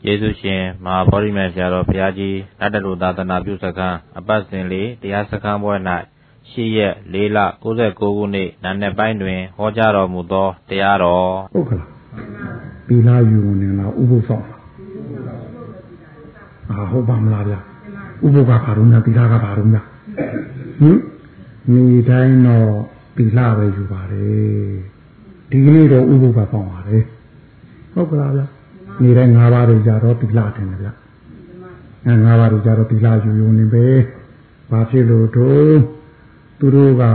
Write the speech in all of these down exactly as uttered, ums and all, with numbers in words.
ကျေးဇူးရှင်မဟာဗောဓိမံဆရာတော်ဘုရားကြီးနတ်တလူသာသနာပြုစခန်းအပတ်စဉ်လေးတရားစခန်းပွဲ၌ရှစ်ရက်လေးလကိုးဆယ်ကိုးခုနှစ်နာနယ်ပိုင်းတွင်ဟောကြားတော်မူသောတရားတော်ဟုတ်ကလားသီလယူနေလားဥပုသ်ဆောင်အာဟုတ်ပါမလားဗျာဥပုသ်ကဘာလို့လဲသီလကဘာလို့လဲဟင်ညီတိုင်းတော့သီလပဲယူပါတယ်ဒီကနေ့တော့ဥပုသ်ကဆောင်ပါတယ်ဟုတ်ကလားဗျာနေတိုင်း၅ပါးတွေကြတော့သီလတင်တယ်ဗျအဲ၅ပါးတွေကြတော့သီလယူယူနေပဲဘာဖြစ်လို့တို့သူတို့က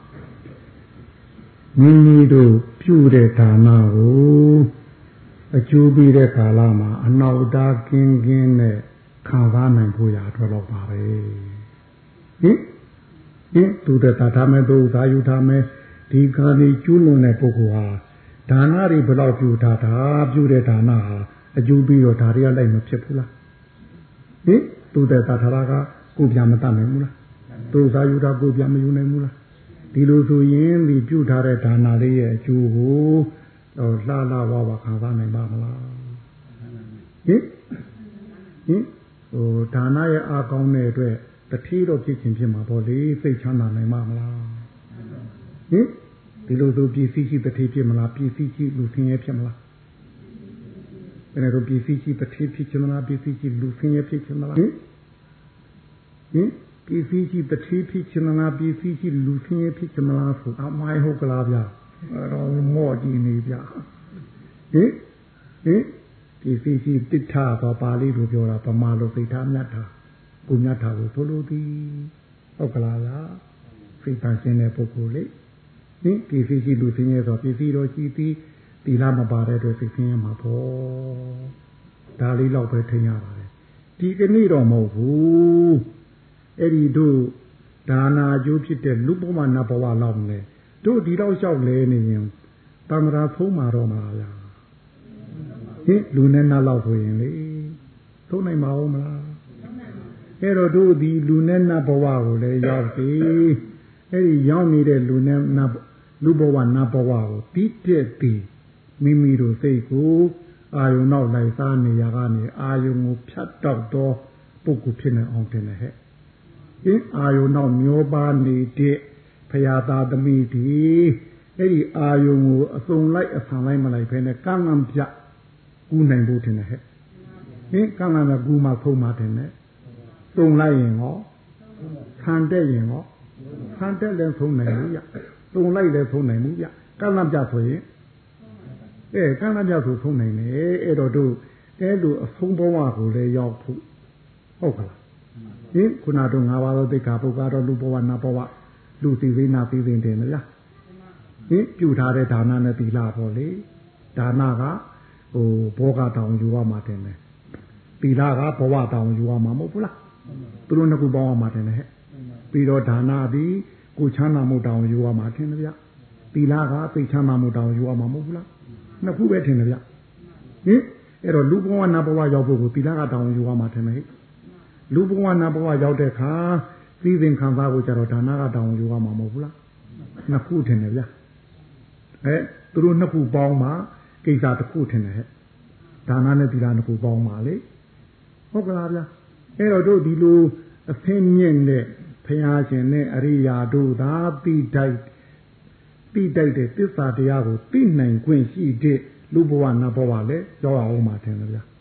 မိမိတို့ပြုတဲ့ဒါနကိုအကျိုးပေးတဲ့ကာလမှာအနောက်တာကင်းကင်းနဲ့ခံစားနိုင်ဖို့ရတော့တော့ပါပဲဟင်ဟင်သူတဲ့တာထားမဲ့သူသာယူထားမဲ့ဒီခါဒီကျွလွန်တဲ့ပုဂ္ဂိုလ်ဟာဒါနတွေဘယ်လောက်ပြုထားတာပြုတဲ့ဒါနဟာအကျိုးပြီးတော့ဒါတွေကလိုက်မဖြစ်ဘူးလားဟင်သူတဲ့တာထားတာကကိုပြမတတ်နိုင်ဘူးလားသူသာယူတာကိုပြမယူနိုင်ဘူးလားဒီလိုဆိုရင်ဒီပြုထားတဲ့ဒါနလေးရဲ့အကျိုးကိုတော့လှလှဝဝခံစားနိုင်ပါမလားဟင်ဟင်ဟိုဒါနရဲ့အာကောင်းတဲ့အတွက်တတိတော့ဖြစ်ခြင်းဖြစ်မှာပေါ့လေစိတ်ချမ်းသာနိုင်မှာမလားဟင်ဒီလိုဆိုပြည်စည်းရှိတတိဖြစ်မလားပြည်စည်းရှိလူဆင်းရဲဖြစ်မလားဘယ်နဲ့တော့ပြည်စည်းရှိတတိဖြစ်ခြင်းမလားပြည်စည်းရှိလူဆင်းရဲဖြစ်ခြင်းမလားဟင်ဟင်ပြည်စည်းရှိတတိဖြစ်ခြင်းမလားပြည်စည်းရှိလူဆင်းရဲဖြစ်ခြင်းမလားဆိုအမိုင်းဟုတ်ကလားဗျာအဲ့တော့မော့ကြည့်နေဗျာဟင်ဟင်ပြည်စည်းရှိတိဋ္ဌတော့ပါဠိလိုပြောတာဗမာလိုစိတ်ထားမြတ်တာကိုမြတ်တာကိုဆိုလိုသည်ဟုတ်ကလားလားစိတ်ပါရှင်းတဲ့ပုဂ္ဂိုလ်လေဟင်ပြည်စည်းရှိလူဆင်းရဲဆိုပြည်စည်းတော့ရှိသည်သီလမပါတဲ့အတွက်စိတ်ဆင်းရဲမှာပေါ့ဒါလေးတော့ပဲထင်ရပါတယ်ဒီကနေ့တော့မဟုတ်ဘူးအဲ့ဒီတို့ဒါနာကျိုးဖြစ်တဲ့လူဘဝနတ်ဘဝလောက်နဲ့တို့ဒီတော့လျှောက်လဲနေရင်တမ္မာဖုံးမှာတော့မှာလားဟင်လူနဲ့နတ်လောက်ဆိုရင်လေသုံးနိုင်ပါဦးမလားအဲ့တော့တို့ဒီလူနဲ့နတ်ဘဝကိုလည်းရောက်ပြီအဲ့ဒီရောက်နေတဲ့လူနဲ့နတ်လူဘဝနတ်ဘဝကိုတိတက်ပြီးမိမိတို့စိတ်ကိုအာယုံနောက်လိုက်စားနေရကနေအာယုံကိုဖြတ်တောက်တော့ပုဂ္ဂိုလ်ဖြစ်နေအောင်တင်တယ်ဟဲ့ဟင်အာယုံနောက်မျောပါနေတဲ့ဖရာသားသမီးဒီအဲ့ဒီအာယုံကိုအစုံလိုက်အဆံလိုက်မလိုက်ဖဲနဲ့ကံကံပြကူးနိုင်ဖို့တင်တယ်ဟဲ့ဟင်ကံကံကကူးမှဖုံးမှတင်တယ်စုံလိုက်ရင်ဟောခံတဲ့ရင်ဟောခံတဲ့လည်းဖုံးနိုင်ဘူးရစုံလိုက်လည်းဖုံးနိုင်ဘူးရကံကံပြဆိုရင်အဲကံကံပြဆိုဖုံးနိုင်တယ်အဲ့တော့တို့အဲလိုအဖုံးဘဝကိုလည်းရောက်ဖို့ဟုတ်ကလားဟင်ခုနတော့ငါးပါးသောသိက္ခာပုဂ္ဂါတော့လူဘဝနတ်ဘဝလူသိသိနာသိသိတယ်မလားဟင်ပြုထားတဲ့ဒါနနဲ့သီလပေါ့လေဒါနကဟိုဘောဂတောင်ယူရမှာတင်တယ်သီလကဘဝတောင်ယူရမှာမဟုတ်ဘူးလားသူတို့နှစ်ခုပေါင်းရမှာတင်တယ်ဟဲ့ပြီးတော့ဒါနသည်ကိုချမ်းသာမှုတောင်ယူရမှာတင်တယ်ဗျသီလကသိချမ်းသာမှုတောင်ယူရမှာမဟုတ်ဘူးလားနှစ်ခုပဲတင်တယ်ဗျဟင်အဲ့တော့လူဘဝနတ်ဘဝရောက်ဖို့ကိုသီလကတောင်ယူရမှာတင်တယ်ဟဲ့လူဘဝနာဘဝရောက်တဲ့အခါသိသိခံစားဖို့ကြတော့ဒါနကတောင်းယူရမှာမဟုတ်ဘူးလားနှစ်ခုထင်တယ်ဗျအဲသူတို့နှစ်ခုပေါင်းမှကိစ္စတစ်ခုထင်တယ်ဟဲ့ဒါနနဲ့သီလနှစ်ခုပေါင်းမှလေဟုတ်ကလားဗျအဲတော့တို့ဒီလိုအသင်းမြင့်တဲ့ဘုရားရှင်နဲ့အရိယာတို့သာတိတိုက်တိတိုက်တဲ့သစ္စာတရားကိုသိနိုင်ခွင့်ရှိတဲ့လူဘဝနတ်ဘဝလည်းရောက်အောင်မှထင်တယ်ဗျဟင်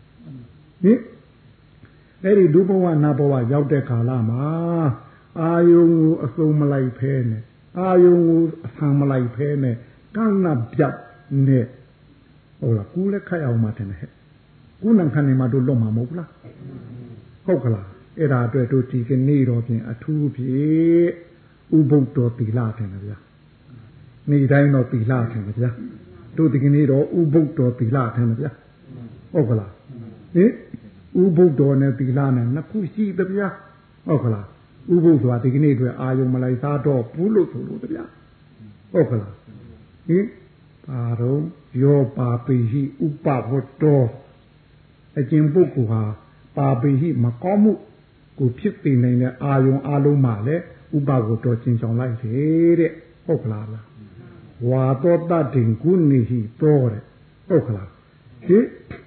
အဲ့ဒီဒုဘဝနာဘဝရောက်တဲ့ကာလမှာအာယုံကိုအစုံမလိုက်ဖဲနဲ့အာယုံကိုအဆံမလိုက်ဖဲနဲ့ကံနာပြတ်နဲ့ဟုတ်လားကူလည်းခတ်အောင်မှတင်တယ်ဟဲ့ကူနံခံနေမှတို့လွတ်မှာမဟုတ်လားဟုတ်ကလားအဲ့ဒါအတွက်တို့ဒီကနေ့တော့ပြင်အထူးဖြစ်ဥပုပ်တော်သီလတင်တယ်ဗျာနေ့တိုင်းတော့သီလတင်တယ်ဗျာတို့ဒီကနေ့တော့ဥပုပ်တော်သီလတင်တယ်ဗျာဟုတ်ကလားဟင်ဥပုဒ္ဒောနဲ့သီလနဲ့နှစ်ခုရှိသဗျာဟုတ်ကလားဥပုဒ္ဒောဒီကနေ့အတွက်အာယုံမလိုက်သားတော့ဘူးလို့ဆိုလို့တဗျာဟုတ်ကလားဟင်ပါတော့ယောပါပိဟိဥပဝတ္တောအကျင့်ပုဂ္ဂိုလ်ဟာပါပိဟိမကောင်းမှုကိုဖြစ်သိနိုင်တဲ့အာယုံအလုံးမှလည်းဥပဝတ္တောကျင့်ဆောင်လိုက်တယ်တဲ့ဟုတ်ကလားလားဝါသောတတ္တိကုဏိဟိတောတဲ့ဟုတ်ကလားဟင်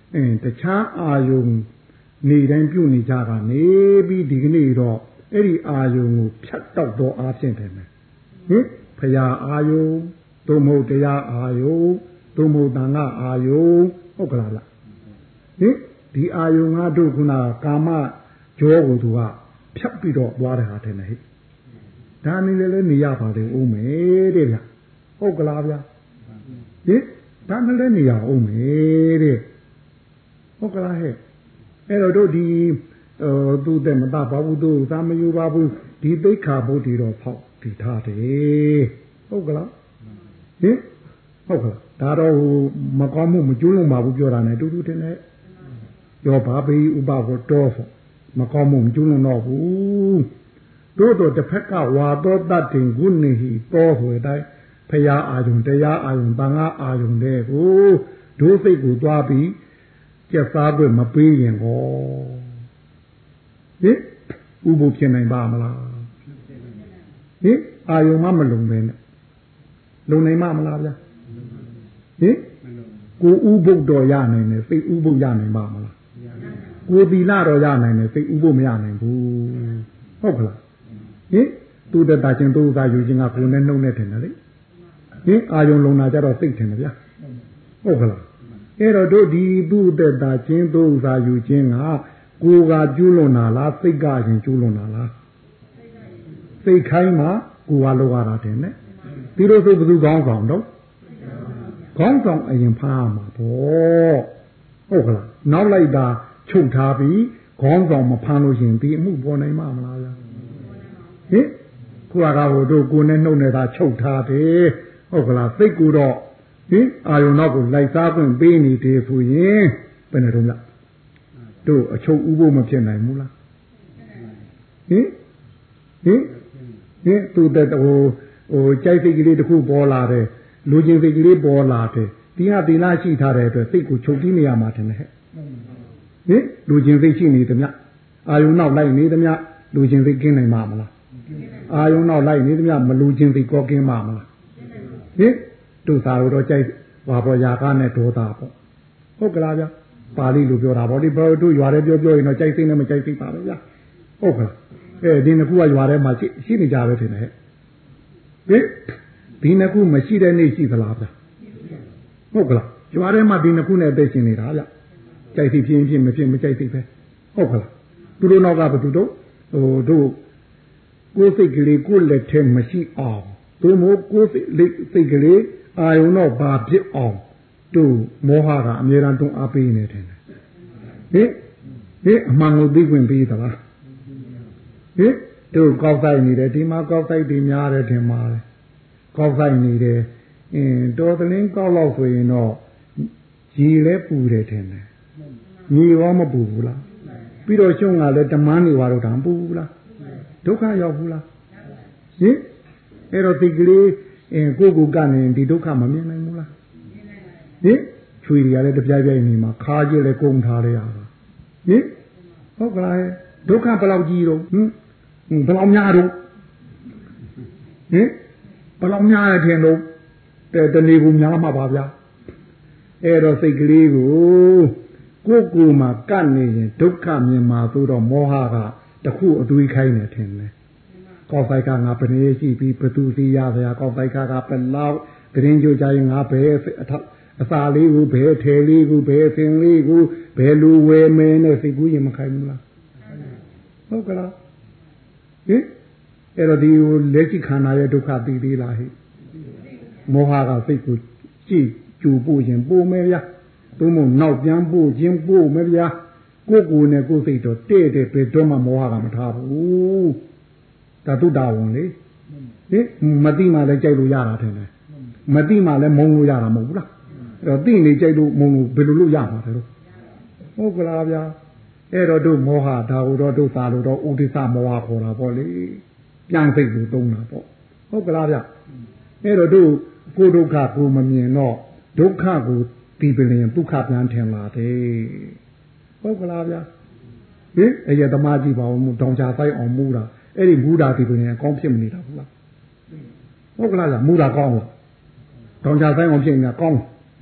အင်းတခြားအာယုံနေတိုင်းပြုနေကြတာနေပြီးဒီကနေ့တော့အဲ့ဒီအာယုံကိုဖြတ်တောက်တော့အားဖြင့်တယ်ဟင်ဖရာအာယုံသို့မဟုတ်တရားအာယုံသို့မဟုတ်တန်ခါအာယုံဟုတ်ကလားလားဟင်ဒီအာယုံငါတို့ခုနကာမကြောကိုသူကဖြတ်ပြီးတော့သွားတယ်ဟာတယ်ဟဲ့ဒါနေလည်းလည်းနေရပါတယ်ဦးမယ်တဲ့ဗျဟုတ်ကလားဗျဟင်ဒါနဲ့လည်းနေရအောင်မယ်တဲ့ဟုတ်ကလားဟဲ့အဲ့တော့တို့ဒီဟိုသူတဲ့မတပါဘူးသူသာမယူပါဘူးဒီသိက္ခာပုဒ်တွေတော့ဖောက်တည်ထားတယ်ဟုတ်ကလားဟင်ဟုတ်ကလားဒါတော့ဟိုမကောင်းမှုမကျိုးလုံးပါဘူးပြောတာ ਨੇ တူတူတင်နေရောဘာပေဥပဝတ္တောဆိုမကောင်းမှုမကျိုးလုံးတော့ဘူးတို့တော့တစ်ဖက်ကဝါသောတတ်တင်ကုနေဟိတောဆိုတဲ့ဖရာအာယုံတရားအာယုံတန်ခါအာယုံတဲ့ကိုဒုစိတ်ကိုသွားပြီးကျက်စားခွင့်မပေးရင်ကောဟင်ဥပုဖြစ်နိုင်ပါမလားဟင်အာယုံမမလုံပဲနဲ့လုံနိုင်မမလားဗျာဟင်ကိုဥပုတော့ရနိုင်တယ်စိတ်ဥပုရနိုင်ပါမလားကိုသီလတော့ရနိုင်တယ်စိတ်ဥပုမရနိုင်ဘူးဟုတ်ကလားဟင်သူတတာချင်းသူဥစားယူခြင်းကကိုယ်နဲ့နှုတ်နဲ့ထင်တယ်လေဟင်အာယုံလုံတာကြတော့စိတ်ထင်တယ်ဗျာဟုတ်ကလားအဲ့တော့တို့ဒီသူတတာချင်းသူဥစားယူခြင်းကကိုယ်ကကျူးလွန်တာလားစိတ်ကရင်ကျူးလွန်တာလားစိတ်ခိုင်းမှကိုယ်ကလောရတာတင်နဲ့ဒီလိုဆိုဘယ်သူကောင်းဆောင်တော့ကောင်းဆောင်အရင်ဖားမှာပေါ့ဟုတ်ကလားနောက်လိုက်တာချုပ်ထားပြီးခေါင်းဆောင်မဖမ်းလို့ရှင်ဒီအမှုပေါ်နိုင်မှာမလားဗျာဟင်ခုကဟိုတို့ကိုယ်နဲ့နှုတ်နေတာချုပ်ထားတယ်ဟုတ်ကလားစိတ်ကိုတော့ဟင်အာယုံတော့ကိုလိုက်စားခွင့်ပေးနေတယ်ဆိုရင်ဘယ်နဲ့တော့လားတို့အချုပ်ဥဖို့မဖြစ်နိုင်ဘူးလားဟင်ဟင်ဟင်သူတဲ့ဟိုဟိုကြိုက်စိတ်ကလေးတစ်ခုပေါ်လာတယ်လူချင်းစိတ်ကလေးပေါ်လာတယ်ဒီဟာဒီလားရှိထားတဲ့အတွက်စိတ်ကိုချုပ်ပြီးနေရမှာတယ်ဟဲ့ဟင်လူချင်းစိတ်ရှိနေသမျှအာယုံနောက်လိုက်နေသမျှလူချင်းစိတ်ကင်းနိုင်မှာမလားအာယုံနောက်လိုက်နေသမျှမလူချင်းစိတ်ကောကင်းမှာမလားဟင်တို့သာတော့ကြိုက်ဘာပေါ်ရာကနဲ့ဒေါသပေါ့ဟုတ်ကလားဗျာပါဠိလိုပြောတာဗောဒီဘောတို့ရွာထဲပြောပြောရင်တော့ကြိုက်စိတ်နဲ့မကြိုက်စိတ်ပါပဲဗျာဟုတ်ကလားအဲဒီနှစ်ခုကရွာထဲမှာရှိရှိနေကြပဲထင်တယ်ဟဲ့ဟင်ဒီနှစ်ခုမရှိတဲ့နေ့ရှိသလားဗျာဟုတ်ကလားရွာထဲမှာဒီနှစ်ခုနဲ့အသက်ရှင်နေတာဗျကြိုက်စိတ်ဖြစ်ဖြစ်မဖြစ်မကြိုက်စိတ်ပဲဟုတ်ကလားသူတို့နောက်ကဘယ်သူတို့ဟိုတို့ကိုယ်စိတ်ကလေးကိုယ်လက်ထဲမရှိအောင်သူမို့ကိုယ်စိတ်ကလေးအာယုံတော့ဘာဖြစ်အောင်တို့မောဟကအမြဲတမ်းတွန်းအားပေးနေတယ်ဟင်ဟင်အမှန်ကိုသိခွင့်ပေးသလားဟင်တို့ကောက်ဆိုင်နေတယ်ဒီမှာကောက်ဆိုင်တွေများတယ်ထင်ပါတယ်ကောက်ဆိုင်နေတယ်အင်းတော်သလင်းကောက်လို့ဆိုရင်တော့ရေလဲပူတယ်ထင်တယ်ညီရောမပူဘူးလားပြီးတော့ကျုံကလည်းတမန်းနေသွားတော့တာမပူဘူးလားဒုက္ခရောက်ဘူးလားဟင်အဲ့တော့ဒီကလေးအင်းကိုကိုကနေဒီဒုက္ခမမြင်နိုင်ဘူးလားဟင်ချွေတွေကလည်းတပြိုင်ပြိုင်နေမှာခါကျလည်းကုန်ထားရတာဟင်ဟုတ်ကလားဒုက္ခဘယ်လောက်ကြီးတော့ဟင်ဘယ်လောက်များတော့ဟင်ဘယ်လောက်များရထင်တော့တဏီကူများမှာပါဗျာအဲ့တော့စိတ်ကလေးကိုကိုယ်ကိုယ်မှာကပ်နေရင်ဒုက္ခမြင်မှာသို့တော့မောဟကတခုအတွေးခိုင်းနေထင်တယ်ကောက်ဆိုင်ကငါဘယ်နည်းရှိပြီးဘသူစီရစရာကောက်ဆိုင်ကကဘယ်လောက်ဂရင်းကြိုကြရင်ငါဘယ်အထအစာလေးကိုဘယ်ထဲလေးကိုဘယ်သင်လေးကိုဘယ်လူဝဲမဲနဲ့စိတ်ကူးရင်မခိုင်းဘူးလားဟုတ်ကလားဟင်အဲ့တော့ဒီလက်ရှိခန္ဓာရဲ့ဒုက္ခသိသေးလားဟိမောဟကစိတ်ကိုကြည့်ကျူပို့ရင်ပို့မယ်ဗျာသို့မဟုတ်နောက်ပြန်ပို့ခြင်းပို့မယ်ဗျာကိုယ်ကိုယ်နဲ့ကိုယ်စိတ်တော့တဲ့တဲ့ပဲတော့မှမောဟကမထားဘူးဒါတုတာဝန်လေဟင်မသိမှလည်းကြိုက်လို့ရတာထင်တယ်မသိမှလည်းမုံလို့ရတာမဟုတ်ဘူးလားအဲ့တော့သိနေကြိုက်လို့မုံလို့ဘယ်လိုလုပ်ရမှာလဲဟုတ်ကလားဗျာအဲ့တော့တို့မောဟဒါဟုတော့တို့သာလို့တော့ဥဒိစ္စမောဟခေါ်တာပေါ့လေပြန်စိတ်ကိုသုံးတာပေါ့ဟုတ်ကလားဗျအဲ့တော့တို့ကိုဒုက္ခကိုမမြင်တော့ဒုက္ခကိုဒီပင်ဒုက္ခပြန်ထင်လာတယ်ဟုတ်ကလားဗျဟင်အရဲ့သမားကြည့်ပါဦးမတောင်ချဆိုင်အောင်မူးတာအဲ့ဒီမူးတာဒီပင်အကောင်းဖြစ်မနေတာဘူးလားဟုတ်ကလားဗျမူးတာကောင်းလားတောင်ချဆိုင်အောင်ဖြစ်နေတာကောင်းဟ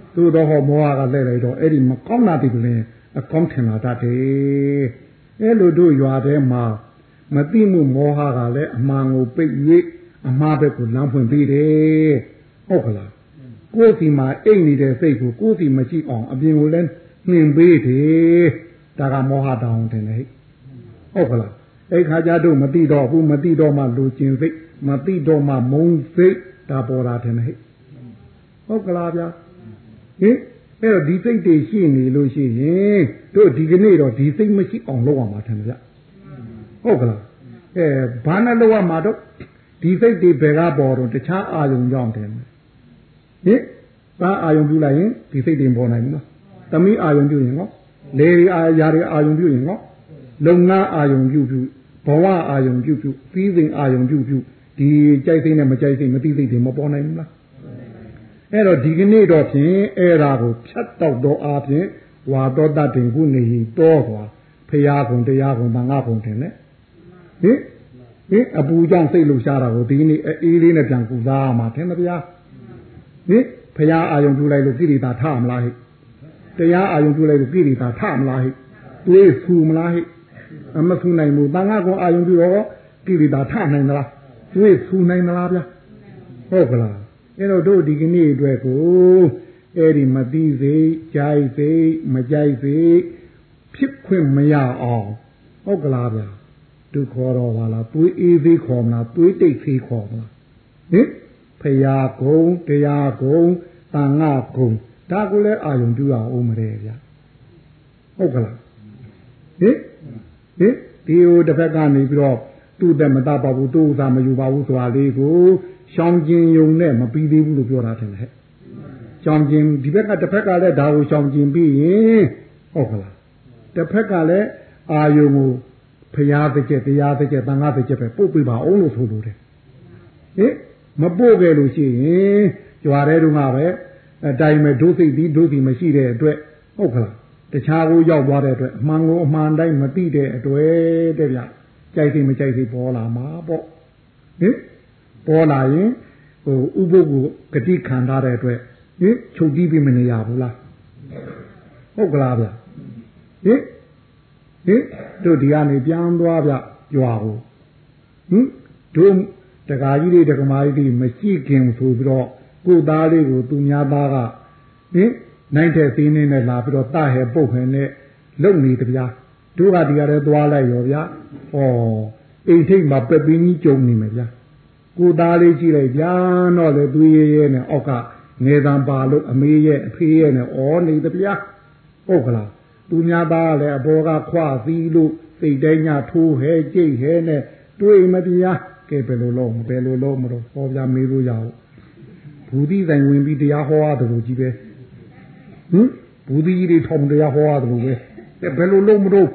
သို့တော့ဟောမောဟကလဲလိုက်တော့အဲ့ဒီမကောင်းတာဒီလည်းအကောင်းထင်လာတတ်တယ်အဲ့လိုတို့ရွာထဲမှာမသိမှုမောဟကလည်းအမှန်ကိုပိတ်၍အမှားဘက်ကိုလမ်းဖွင့်ပေးတယ်ဟုတ်ကလားကိုယ်စီမှာအိတ်နေတဲ့စိတ်ကိုကိုယ်စီမရှိအောင်အပြင်ကိုလည်းနှင်ပေးတယ်ဒါကမောဟတောင်းတယ်လေဟုတ်ကလားအဲ့ခါကျတို့မသိတော့ဘူးမသိတော့မှလူကျင်စိတ်မသိတော့မှမုန်းစိတ်ဒါပေါ်တာတယ်ဟဲ့ဟုတ်ကလားဗျာဟင်အဲ့တော့ဒီစိတ်တွေရှိနေလို့ရှိရင်တို့ဒီကနေ့တော့ဒီစိတ်မရှိအောင်လုပ်ရမှာတယ်ဗျဟုတ်ကလားအဲဘာနဲ့လုပ်ရမှာတော့ဒီစိတ်တွေဘယ်ကပေါ်တော့တခြားအာယုံကြောင့်တယ်ဟင်ဘာအာယုံပြုလိုက်ရင်ဒီစိတ်တွေပေါ်နိုင်ဘူးနော်သမီးအာယုံပြုရင်နော်လေအာရာတွေအာယုံပြုရင်နော်လုံငါအာယုံပြုပြုဘဝအာယုံပြုပြုပြီးစဉ်အာယုံပြုပြုဒီကြိုက်စိတ်နဲ့မကြိုက်စိတ်မသိစိတ်တွေမပေါ်နိုင်ဘူးလားအဲ့တော့ဒီကနေ့တော့ဖြင့်အဲ့ဒါကိုဖြတ်တောက်တော့အားဖြင့်ဝါတော်တတ်တင်ခုနေတော့ကွာဖရာကုံတရားကုံဘာငါကုံတင်လေဟင်ဟင်အပူကြောင့်စိတ်လှရှားတာကိုဒီနေ့အေးလေးနဲ့ပြန်ကူစားရမှာထင်မဗျာဟင်ဖရာအာယုံပြုလိုက်လို့ကိရိတာထမလားဟိတရားအာယုံပြုလိုက်လို့ကိရိတာထမလားဟိတွေးဖူမလားဟိအမဖူနိုင်ဘူးဘာငါကုံအာယုံပြုတော့ကိရိတာထနိုင်သလားတွေးဖူနိုင်သလားဗျာဟုတ်ကလားအဲ့တော့တို့ဒီကနေ့အတွက်ကိုအဲ့ဒီမသိစိတ်ကြိုက်စိတ်မကြိုက်စိတ်ဖြစ်ခွင့်မရအောင်ဟုတ်ကလားဗျာသူခေါ်တော့ပါလားသွေးအေးသေးခေါ်မလားသွေးတိတ်သေးခေါ်မလားဟင်ဖရာကုံတရားကုံတန်ငါကုံဒါကိုလည်းအာယုံပြုရအောင်မလဲဗျာဟုတ်ကလားဟင်ဟင်ဒီဟိုတစ်ဖက်ကနေပြီးတော့သူ့တဲ့မတပါဘူးသူ့ဥစားမယူပါဘူးဆိုတာလေးကိုရှောင်းကျင်ယုံနဲ့မပြီးသေးဘူးလို့ပြောတာတယ်ဟဲ့ရှောင်းကျင်ဒီဘက်ကတစ်ဖက်ကလည်းဒါကိုရှောင်းကျင်ပြီးရင်ဟုတ်ကလားတစ်ဖက်ကလည်းအာယုံကိုဖရာတစ်ချက်တရားတစ်ချက်တန်ခါတစ်ချက်ပဲပို့ပြပါအောင်လို့ဆိုလိုတယ်ဟင်မပို့ခဲ့လို့ရှိရင်ကြွားတဲ့တုန်းကပဲအတိုင်းပဲဒုစိတ်ပြီးဒုစီမရှိတဲ့အတွက်ဟုတ်ကလားတခြားကိုရောက်သွားတဲ့အတွက်အမှန်ကိုအမှန်တိုင်းမသိတဲ့အတွက်တဲ့ဗျကြိုက်စိမကြိုက်စိပေါ်လာမှာပေါ့ဟင်ပေါ်လာရင်ဟိုဥပုပ်ကိုဂတိခံထားတဲ့အတွက်ဟင်ချုပ်ကြည့်ပြီးမနေရဘူးလားဟုတ်ကလားဗျဟင်ဟင်တို့ဒီကနေပြန်သွားဗျကြွားကိုဟင်တို့တက္ကကြီးတွေတက္ကမကြီးတွေမရှိခင်ဆိုပြီးတော့ကိုသားလေးကိုသူများသားကဟင်နိုင်တဲ့သင်းနေနဲ့လာပြီးတော့တဟဲပုတ်ခင်နဲ့လုံနေတပြားတို့ကဒီကရဲသွားလိုက်ရောဗျာဩအိမ်ထိတ်မှာပက်ပင်းကြီးကြုံနေမယ်ဗျာကိုသားလေးကြည့်လိုက်ဗျာတော့လေသူရဲရဲနဲ့အောက်ကငယ်တံပါလို့အမေရဲ့အဖေရဲ့နဲ့ဩနေတပြားဟုတ်ကလားသူများသားလည်းအဘောကခွသီးလို့စိတ်တိုင်းညထိုးဟဲကြိတ်ဟဲနဲ့တွေ့မတရားကဲဘယ်လိုလုပ်မဘယ်လိုလုပ်မလို့ဟောပြမေးလို့ရအောင်ဘူတိတိုင်ဝင်ပြီးတရားဟောရတယ်လို့ကြီးပဲဟင်ဘူတိကြီးတွေထောင်တရားဟောရတယ်လို့ပဲဘယ်လိုလုပ်မလို့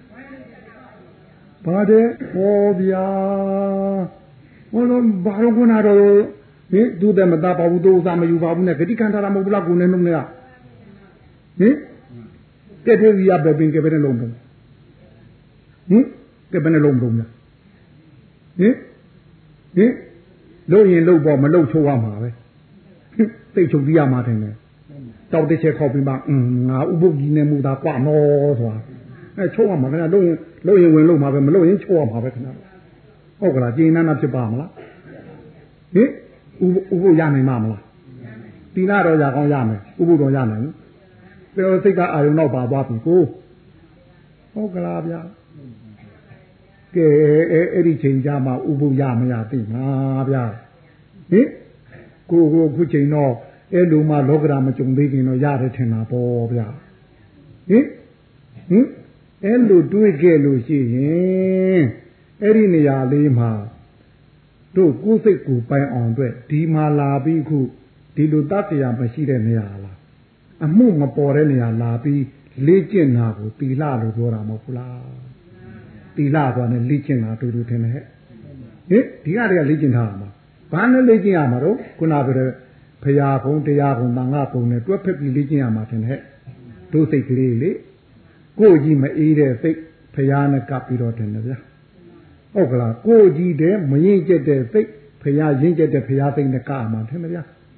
ဘာတဲ့ဟောဗျာဟောတော့ဘာလို့ခုနတော့ဟင်သူတဲ့မသားပါဘူးသူဥစားမယူပါဘူးနဲ့ဂတိခံထားတာမဟုတ်ဘူးလားကိုနေနှုံးနေကဟင်ကဲတွေ့ရပဲပင်ကဲပဲနဲ့လုံးပုံဟင်ကဲပဲနဲ့လုံးပုံလားဟင်ဟင်လို့ရင်လို့ပေါ့မလို့ချိုးရမှာပဲသိချုပ်ပြရမှာတယ်လေတောက်တစ်ချက်ခေါက်ပြီးမှအင်းငါဥပုပ်ကြီးနဲ့မူတာကွာနော်ဆိုတာအဲချိုးရမှာခင်ဗျာလို့ရင်လို့ရင်ဝင်လို့မှာပဲမလို့ရင်ချိုးရမှာပဲခင်ဗျာဟုတ်ကလားကျင်းနန်းနာဖြစ်ပါမလားဟင်ဥဥပုပ်ရနိုင်မှာမလားတီလာတော့ရကောင်းရမယ်ဥပုပ်တော့ရနိုင်ပြောစိတ်ကအာယုံတော့ပါသွားပြီကိုဟုတ်ကလားဗျာကဲအဲ့ဒီချိန်ကြမှာဥပုပ်ရမရသိမှာဗျာဟင်ကိုကိုခုချိန်တော့အဲ့လိုမှလောကဓာတ်မကြုံသေးခင်တော့ရတယ်ထင်တာပေါ့ဗျာဟင်ဟင်အဲ့လိုတွေးခဲ့လို့ရှိရင်အဲ့ဒီနေရာလေးမှာတို့ကိုယ်စိတ်ကိုပိုင်အောင်အတွက်ဒီမှာလာပြီးခုဒီလိုတတ်တရားမရှိတဲ့နေရာလားအမှုမပေါ်တဲ့နေရာလာပြီးလေ့ကျင့်တာကိုတီလာလို့ပြောတာမဟုတ်ဘူးလားတီလာဆိုတာနဲ့လေ့ကျင့်တာတူတူထင်တယ်ဟဲ့ဟင်ဒီကတည်းကလေ့ကျင့်ထားတာမှာဘာနဲ့လေ့ကျင့်ရမှာတော့ခုနပြောတဲ့ဖရာဘုံတရားဘုံတန်ခါဘုံနဲ့တွဲဖက်ပြီးလေ့ကျင့်ရမှာထင်တယ်ဟဲ့တို့စိတ်ကလေးလေကိုယ်ကြီးမအေးတဲ့စိတ်ဖရာနဲ့ကပ်ပြီးတော့တင်တယ်ဗျာဟုတ်ကလားကိုယ်ကြီးတဲ့မရင်ကျက်တဲ့စိတ်ဖရာရင်ကျက်တဲ့ဖရာစိတ်နဲ့ကပ်မှာထင်တယ်ဗျာဟ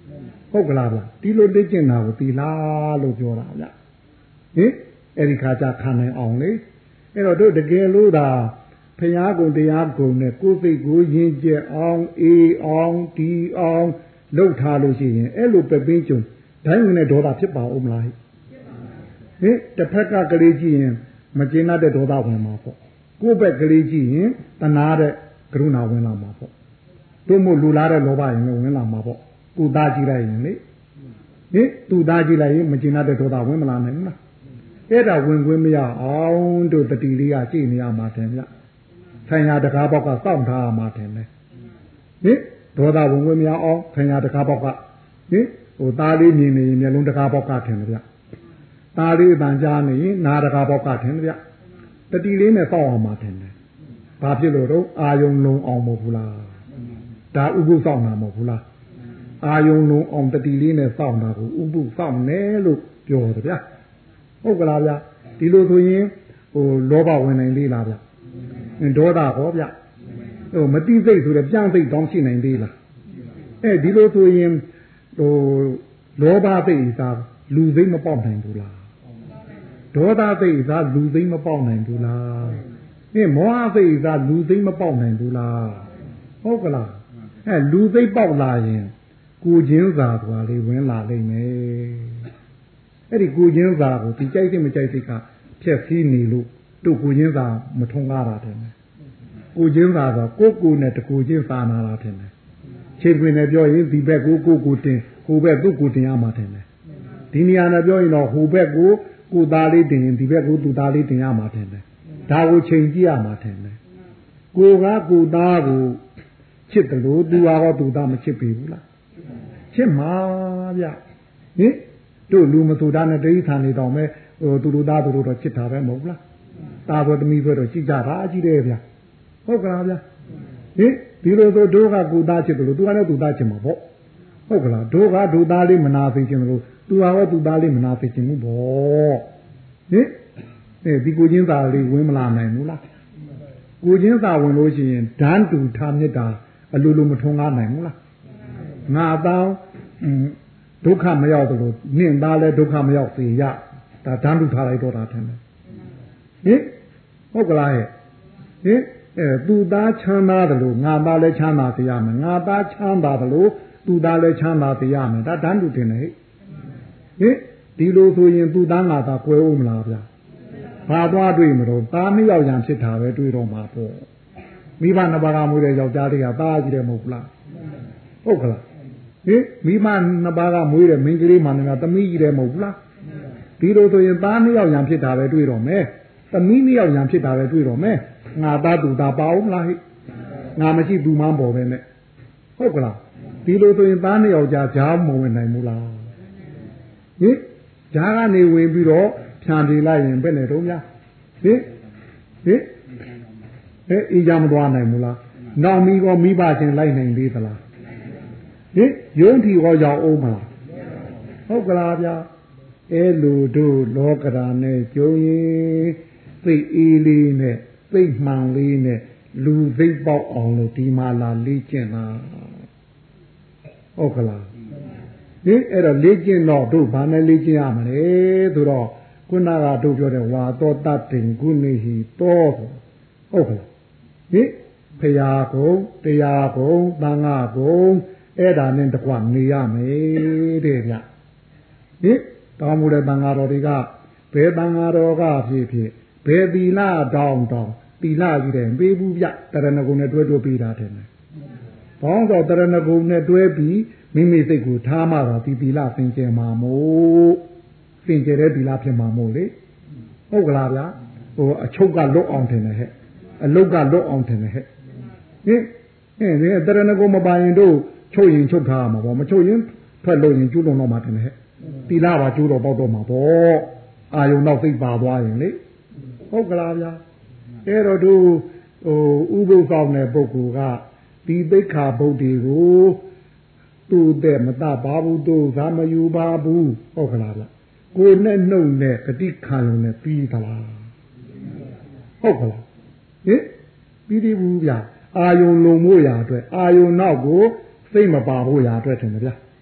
ဟုတ်ကလားဗျဒီလိုလေ့ကျင့်တာကိုသီလလို့ပြောတာဗျဟင်အဲ့ဒီခါကျခံနိုင်အောင်လေအဲ့တော့တို့တကယ်လို့ဒါဖရာကုံတရားကုံနဲ့ကိုယ်စိတ်ကိုယဉ်ကျေးအောင်အေးအောင်ဒီအောင်လှုပ်ထားလို့ရှိရင်အဲ့လိုပဲပင်းကျုံဒိုင်းဝင်တဲ့ဒေါသဖြစ်ပါဦးမလားဟင်တစ်ဖက်ကကလေးကြည့်ရင်မကျေနပ်တဲ့ဒေါသဝင်မှာပေါ့ကိုယ့်ဘက်ကလေးကြည့်ရင်တဏှာတဲ့ကရုဏာဝင်လာမှာပေါ့တို့မို့လူလားတဲ့လောဘရင်လည်းဝင်လာမှာပေါ့ကိုသားကြည့်လိုက်ရင်လေဟင်သူသားကြည့်လိုက်ရင်မကျေနပ်တဲ့ဒေါသဝင်မလာနိုင်ဘူးလားအဲ့ဒါဝင်ခွင့်မရအောင်တို့တတိလေးကကြည့်နေရမှာတယ်ဗျခံရတကားဘောက်ကစောင့်ထားရမှာတယ်လေဟင်ဒေါသဝင်ခွင့်မရအောင်ခံရတကားဘောက်ကဟင်ဟိုသားလေးမြင်နေရင်မျက်လုံးတကားဘောက်ကထင်တယ်ဗျသားလေးအတန်ကြားနေရင်နားတကားဘောက်ကထင်တယ်ဗျတတိလေးနဲ့စောင့်အောင်မှာတယ်လေဘာဖြစ်လို့တော့အာယုံလုံးအောင်မဟုတ်ဘူးလားဒါဥပုစောင့်တာမဟုတ်ဘူးလားအာယုံလုံးအောင်တတိလေးနဲ့စောင့်တာကိုဥပုစောင့်နေလို့ပြောတယ်ဗျဟုတ်ကလားဗျဒီလိုဆိုရင်ဟိုလောဘဝင်နိုင်သေးလားဗျဒေါသဟောဗျဟိုမတိစိတ်ဆိုတဲ့ပြန်စိတ်တောင်းရှိနိုင်သေးလားအဲဒီလိုဆိုရင်ဟိုလောဘစိတ်သာလူစိတ်မပေါက်နိုင်ဘူးလားဒေါသစိတ်သာလူစိတ်မပေါက်နိုင်ဘူးလားဟင်မောဟစိတ်သာလူစိတ်မပေါက်နိုင်ဘူးလားဟုတ်ကလားအဲလူစိတ်ပေါက်လာရင်ကိုချင်းစာသွားလေးဝင်လာလိမ့်မယ်အဲ့ဒီကိုချင်းစာကိုဒီကြိုက်စိတ်မကြိုက်စိတ်ကဖြက်စီးနေလို့တို့ကိုချင်းစာမထုံကားတာတယ်ကိုချင်းစာဆိုကိုကိုနဲ့တကိုချင်းစာနာတာတယ်ခြေတွင်နဲ့ပြောရင်ဒီဘက်ကိုကိုကိုတင်ဟိုဘက်သူ့ကိုတင်ရမှာတယ်ဒီနေရာနဲ့ပြောရင်တော့ဟိုဘက်ကိုကိုသားလေးတင်ရင်ဒီဘက်ကိုသူ့သားလေးတင်ရမှာတယ်ဒါကိုချိန်ကြည့်ရမှာတယ်ကိုကကိုသားကိုချစ်တယ်လို့သူကတော့သူသားမချစ်ပြီဘူးလားချစ်မှာဗျဟင်တို့လူမဆိုတာနဲ့တိဋ္ဌာန်နေတော့မဲ့ဟိုသူတို့သားသူတို့တော့ချစ်တာပဲမဟုတ်လားตาတော်သမီးဆိုတော့ကြည့်ကြတာအကြည့်တယ်ဗျဟုတ်ကလားဗျဟင်ဒီလိုဆိုတို့ကကိုသားချစ်တယ်လို့သူကလည်းသူသားချစ်မှာပေါ့ဟုတ်ကလားတို့ကဒုသားလေးမနာသိချင်လို့သူကတော့သူသားလေးမနာသိချင်ဘူးပေါ့ဟင်အဲဒီကိုချင်းသားလေးဝင်မလာနိုင်ဘူးလားကိုချင်းသားဝင်လို့ရှိရင်ဓာန်တူထားမြတ်တာအလိုလိုမထုံကားနိုင်ဘူးလားငါတောင်းဒုက္ခမရောက်သလိုနင့်သားလည်းဒုက္ခမရောက်စေရဒါဓာန်တူထားလိုက်တော့တာထင်တယ်ဟင်ဟုတ်ကလားဟဲ့ဟင်အဲသူသားချမ်းသာတယ်လို့ငါသားလည်းချမ်းသာစေရမယ်ငါသားချမ်းသာတယ်လို့သူသားလည်းချမ်းသာစေရမယ်ဒါဓာန်တူတင်တယ်ဟဲ့ဟင်ဒီလိုဆိုရင်သူသားငါသားကွဲဦးမလားဗျာဘာသွားတွေ့မလို့သားမရောက်ရန်ဖြစ်တာပဲတွေ့တော့မှာပေါ့မိဘနှစ်ပါးကမွေးတဲ့ယောက်ျားလေးကသားကြီးတယ်မဟုတ်ဘူးလားဟုတ်ကလားဟင်မိမနှစ်ပါးကမွေးတဲ့မိန်းကလေးမှလည်းသမီးကြီးတယ်မဟုတ်ဘူးလားဒီလိုဆိုရင်သားနှစ်ယောက်ရန်ဖြစ်တာပဲတွေ့တော့မယ်သမီးနှစ်ယောက်ရန်ဖြစ်တာပဲတွေ့တော့မယ်ငါသားသူသားပါအောင်မလားဟိငါမရှိသူမှန်းပေါ်ပဲနဲ့ဟုတ်ကလားဒီလိုဆိုရင်သားနှစ်ယောက်ကြားကြားမဝင်နိုင်ဘူးလားဟင်ကြားကနေဝင်ပြီးတော့ဖြန်ပြလိုက်ရင်ဘယ်နဲ့တော့များဟင်ဟင်ဟဲ့အေးကြမသွားနိုင်ဘူးလားနောက်မီကောမိဘချင်းလိုက်နိုင်သေးသလားဟင်ယုံထီကောရောက်အောင်မလားဟုတ်ကလားဗျာအဲလိုတို့လောကဓာနဲ့ကျုံရင်သိအေးလေးနဲ့သိမှန်လေးနဲ့လူသိပေါက်အောင်လို့ဒီမှာလာလေ့ကျင့်တာဟုတ်ကလားဟင်အဲ့တော့လေ့ကျင့်တော့တို့ဘာနဲ့လေ့ကျင့်ရမလဲဆိုတော့ခုနကတို့ပြောတဲ့ဝါသောတတ်တင်ကုနေဟိတောဟုတ်ကလားဟင်ဖရာကုံတရားကုံသံဃာကုံအဲ့ဒါနဲ့တကွနေရမယ်တဲ့ဗျဟင်တောင်းမှုတဲ့သံဃာတော်တွေကဘယ်သံဃာတော်ကဖြစ်ဖြစ်ဘယ်သီလတောင်းတောင်းသီလကြီးတယ်ပေးဘူးဗျတရဏဂုံနဲ့တွဲတွဲပေးတာတယ်ဘောင်းတော့တရဏဂုံနဲ့တွဲပြီးမိမိစိတ်ကိုထားမှတော့ဒီသီလသင်ကျင်မှာမို့သင်ကျတဲ့သီလဖြစ်မှာမို့လေဟုတ်ကလားဗျာဟိုအချုပ်ကလွတ်အောင်ထင်တယ်ဟဲ့အလုတ်ကလွတ်အောင်ထင်တယ်ဟဲ့ဟင်ဟင်ဒီတရဏဂုံမပိုင်တို့ချုပ်ရင်ချုပ်ထားမှာပေါ့မချုပ်ရင်ထွက်လို့ရင်ကျူးလွန်တော့မှာထင်တယ်ဟဲ့သီလပါကျူးတော့ပေါက်တော့မှာပေါ့အာယုံတော့သိပါသွားရင်လေဟုတ်ကလားဗျာအဲ့တော့သူဟိုဥပုသ်ဆောင်တဲ့ပုဂ္ဂိုလ်ကဒီသိက္ခာပုဒ်တွေကိုသူ့တဲ့မတပါဘူးသူသာမယူပါဘူးဟုတ်ကလားဗျကိုယ်နဲ့နှုတ်နဲ့ဂတိခံလုံးနဲ့ပြီးသလားဟုတ်ကလားဟင်ပြီးသေးဘူးဗျအာယုံလုံမို့ရာအတွက်အာယုံနောက်ကိုစိတ်မပါဖို့ရာအတွက်ထင်တယ်ဗျ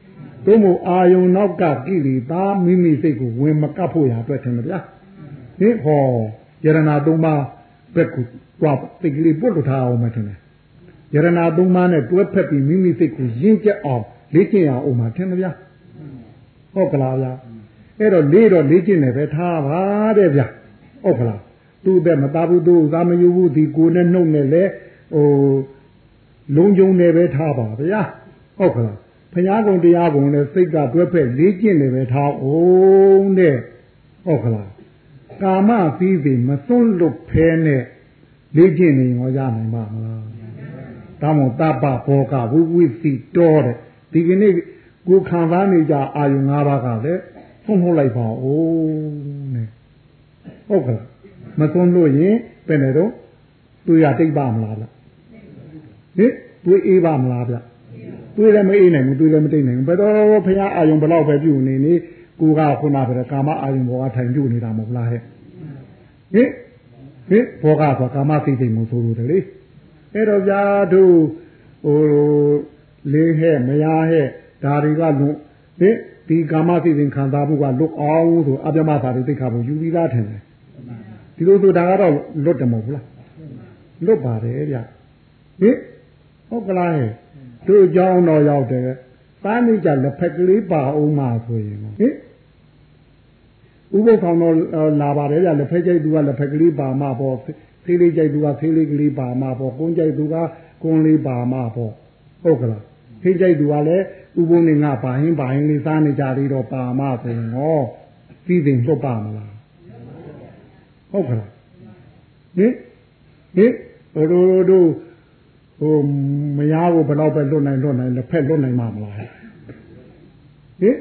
တို့မို့အာယုံနောက်ကကိလေသာမိမိစိတ်ကိုဝင်မကပ်ဖို့ရအတွက်ထင်တယ်ဗျာဟင်ဟောယရဏသုံးပါးဘက်ကိုတွားစိတ်ကလေးပုတ်လို့ထားအောင်မထင်နဲ့ယရဏသုံးပါးနဲ့တွဲဖက်ပြီးမိမိစိတ်ကိုရင့်ကျက်အောင်လေ့ကျင့်ရအောင်မထင်တယ်ဗျာဟုတ်ကလားဗျာအဲ့တော့လေးတော့လေ့ကျင့်နေပဲထားပါတဲ့ဗျာဟုတ်ကလားသူ့တဲ့မသားဘူးသူ့သာမယူဘူးဒီကိုနဲ့နှုတ်နဲ့လေဟိုလုံးကျုံနေပဲထားပါဗျာဟုတ်ကလားဘုရားကုံတရားကုံနဲ့စိတ်ကတွဲဖက်လေ့ကျင့်နေပဲထားအောင်တဲ့ဟုတ်ကလားကာမသီးတွေမစွန့်လွတ်ဖဲနဲ့လေ့ကျင့်နေရောရနိုင်ပါမလားဒါမို့တပ္ပဘောကဝိဝိသိတော်တဲ့ဒီကနေ့ကိုခံစားနေကြအာယု၅ပါးကလည်းဖုံးထုတ်လိုက်ပါဦးနဲ့ဟုတ်ကဲ့မစွန့်လို့ရင်ဘယ်နဲ့တော့တွေ့ရတိတ်ပါမလားဗျဟင်တွေ့အေးပါမလားဗျတွေ့လည်းမအေးနိုင်ဘူးတွေ့လည်းမတိတ်နိုင်ဘူးဘယ်တော့ဖရာအာယုံဘယ်တော့ပဲပြုနေနေကိုကခုနကကာမအာယုံဘောကထိုင်ပြုနေတာမဟုတ်လားဟဲ့ဟင်ဟင်ဘောကဆိုကာမသိသိမှုဆိုလို့တယ်လေအဲ့တော့ဗျာတို့ဟိုလေးဟဲ့မရဟဲ့ဒါတွေကလွန်ဟင်ဒီကာမသိသိခံစားမှုကလွတ်အောင်ဆိုအပြမသာတွေသိခါဖို့ယူပြီးသားထင်တယ်ဒီလိုဆိုဒါကတော့လွတ်တယ်မဟုတ်လားလွတ်ပါတယ်ဗျဟင်ဟုတ်ကလားဟဲ့တို့အကြောင်းတော့ရောက်တယ်သားမိကြလက်ဖက်ကလေးပါအောင်မှဆိုရင်ဟင်ဥပုသ်ဆောင်တော့လာပါတယ်ဗျလက်ဖက်ကြိုက်သူကလက်ဖက်ကလေးပါမှပေါ့ဖေးလေးကြိုက်သူကဖေးလေးကလေးပါမှပေါ့ကုန်းကြိုက်သူကကုန်းလေးပါမှပေါ့ဟုတ်ကလားဖေးကြိုက်သူကလည်းဥပုံနေငါပါဟင်းပါဟင်းလေးစားနေကြသေးတော့ပါမှဆိုရင်ဟောပြီးသိလွတ်ပါမလားဟုတ်ကလားဟင်ဟင်တို့တို့ဟိုမယားကိုဘယ်တော့ပဲလွတ်နိုင်လွတ်နိုင်လက်ဖက်လွတ်နိုင်မှာမလားဟင်ဟင်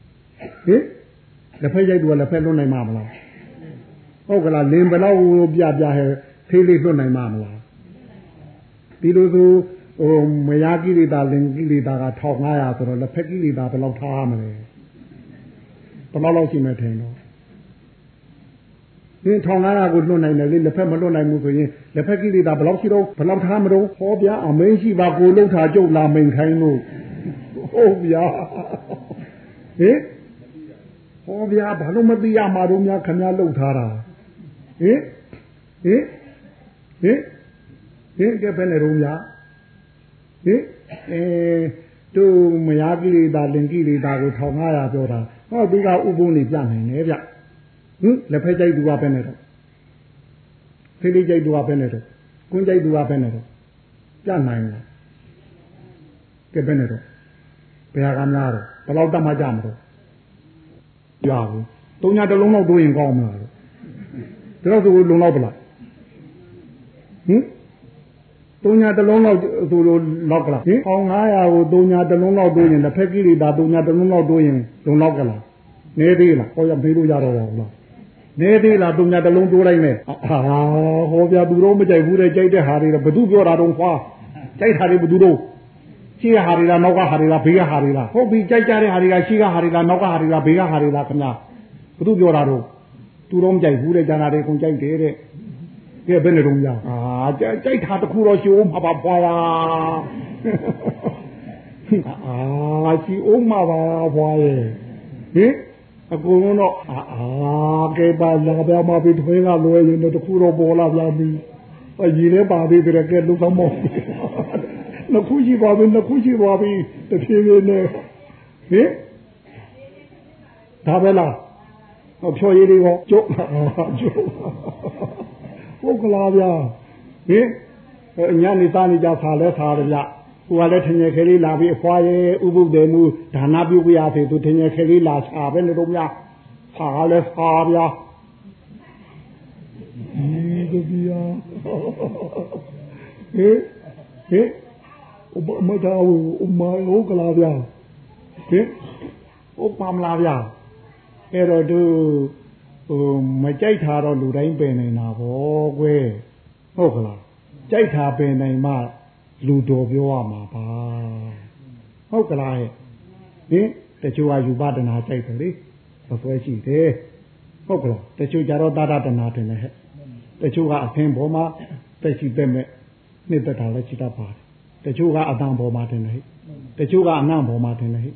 လက်ဖက်ရိုက်သူကလက်ဖက်လွတ်နိုင်မှာမလားဟုတ်ကလားလင်းဘယ်တော့ပြပြဟဲသေးလေးလွတ်နိုင်မှာမလားဒီလိုဆိုဟိုမယားကိလေသာလင်ကိလေသာကတစ်ထောင်ငါးရာဆိုတော့လက်ဖက်ကိလေသာဘယ်လောက်ထားမလဲဘယ်လောက်လောက်ရှိမှထင်တော့ဒီထောင်ငါးရာကိုလွတ်နိုင်တယ်လေလက်ဖက်မလွတ်နိုင်ဘူးဆိုရင်လက်ဖက်ကိလေသာဘယ်လောက်ရှိတော့ဘယ်လောက်ထားမတော့ဟောဗျာအမင်းရှိပါကိုလုံးထားကြုတ်လာမိန်ခိုင်းလို့ဟုတ်ဗျာဟင်ဟောဗျာဘာလို့မသိရမှာတော့များခင်ဗျားလှုပ်ထားတာဟင်ဟင်ဟင်ဟင်ကဲဘယ်နဲ့တော့များဟင်အဲတို့မယားကိလေသာလင်ကိလေသာကိုထောင်ငါးရာပြောတာဟောသူကဥပုံနေပြနိုင်တယ်ဗျဟင်လက်ဖက်ကြိုက်သူကဘယ်နဲ့တော့ဖေးလေးကြိုက်သူကဘယ်နဲ့တော့ကွန်းကြိုက်သူကဘယ်နဲ့တော့ပြနိုင်လားကဲဘယ်နဲ့တော့ဘယ်ဟာကများတော့ဘယ်လောက်တတ်မှကြမှာတော့ရဘူးသုံးညတစ်လုံးလောက်တိုးရင်ကောင်းမလားတော့ဒါတော့သူလုံလောက်ပလားဟင်သုံးညတစ်လုံးလောက်သူလောက်ကလားဟင်အောင်ငါးရာကိုသုံးညတစ်လုံးလောက်တိုးရင်လက်ဖက်ကြီးတွေဒါသုံးညတစ်လုံးလောက်တိုးရင်လုံလောက်ကလားနေသေးလားဟောရမေးလို့ရတော့ပါဘူးလားနေသေးလားသုံးညတစ်လုံးတိုးလိုက်မယ်ဟာဟောပြသူတော့မကြိုက်ဘူးတဲ့ကြိုက်တဲ့ဟာတွေဘယ်သူပြောတာတော့ခွာကြိုက်တာတွေဘယ်သူတော့ရှေ့ကဟာတွေလားနောက်ကဟာတွေလားဘေးကဟာတွေလားဟုတ်ပြီကြိုက်ကြတဲ့ဟာတွေကရှေ့ကဟာတွေလားနောက်ကဟာတွေလားဘေးကဟာတွေလားခင်ဗျာဘယ်သူပြောတာတော့သူတော့မကြိုက်ဘူးတဲ့ကျန်တာတွေကုန်ကြိုက်တယ်တဲ့ကဲဘယ်နဲ့တော့များအာကြိုက်တာတခုတော့ရှိအောင်မှာပါဖွာပါအာရှိအောင်မှာပါဖွာရဲ့ဟင်အကုန်လုံးတော့အာကဲပါလာပြမပြီးထွေးကလွယ်ရင်တော့တခုတော့ပေါ်လာပြန်ပြီအကြီးလည်းပါပြီးတဲ့ကဲလူဆောင်မောနှခုရှိပါပြီနှခုရှိပါပြီတဖြည်းဖြည်းနဲ့ဟင်ဒါပဲလားဟောဖြော်ရည်တွေရောကျုပ်ကျုပ်ဟုတ်ကလားဗျာဟင်ညနေသားနေကြဆာလဲဆာတယ်ဗျဟိုကလည်းထင်ရခဲလေးလာပြီးအဖွာရဲဥပုဒ်တယ်မူဒါနပြုကြရသေးသူထင်ရခဲလေးလာဆာပဲလို့များဆာလဲဆာဗျာဒီကဗျာဟင်ဟင်မတော်ဘူးမဟုတ်ကလားဗျာဟင်ဟုတ်ပါမလားဗျာအဲ့တော့သူဟိုမကြိုက်တာတော့လူတိုင်းပင်နေတာဗောကွယ်ဟုတ်ကလားကြိုက်တာပင်နိုင်မှလူတော်ပြောရမှာပါဟုတ်ကလားဟင်တချို့ကယူပဒနာကြိုက်တယ်လေသပွဲရှိတယ်ဟုတ်ကလားတချို့ကြတော့တာဒနာတင်တယ်ဟဲ့တချို့ကအဖင်းပေါ်မှာတက်ရှိတက်မဲ့နှစ်သက်တာလည်းရှိတတ်ပါတယ်တချို့ကအတန်ပေါ်မှာတင်တယ်ဟဲ့တချို့ကအနံ့ပေါ်မှာတင်တယ်ဟဲ့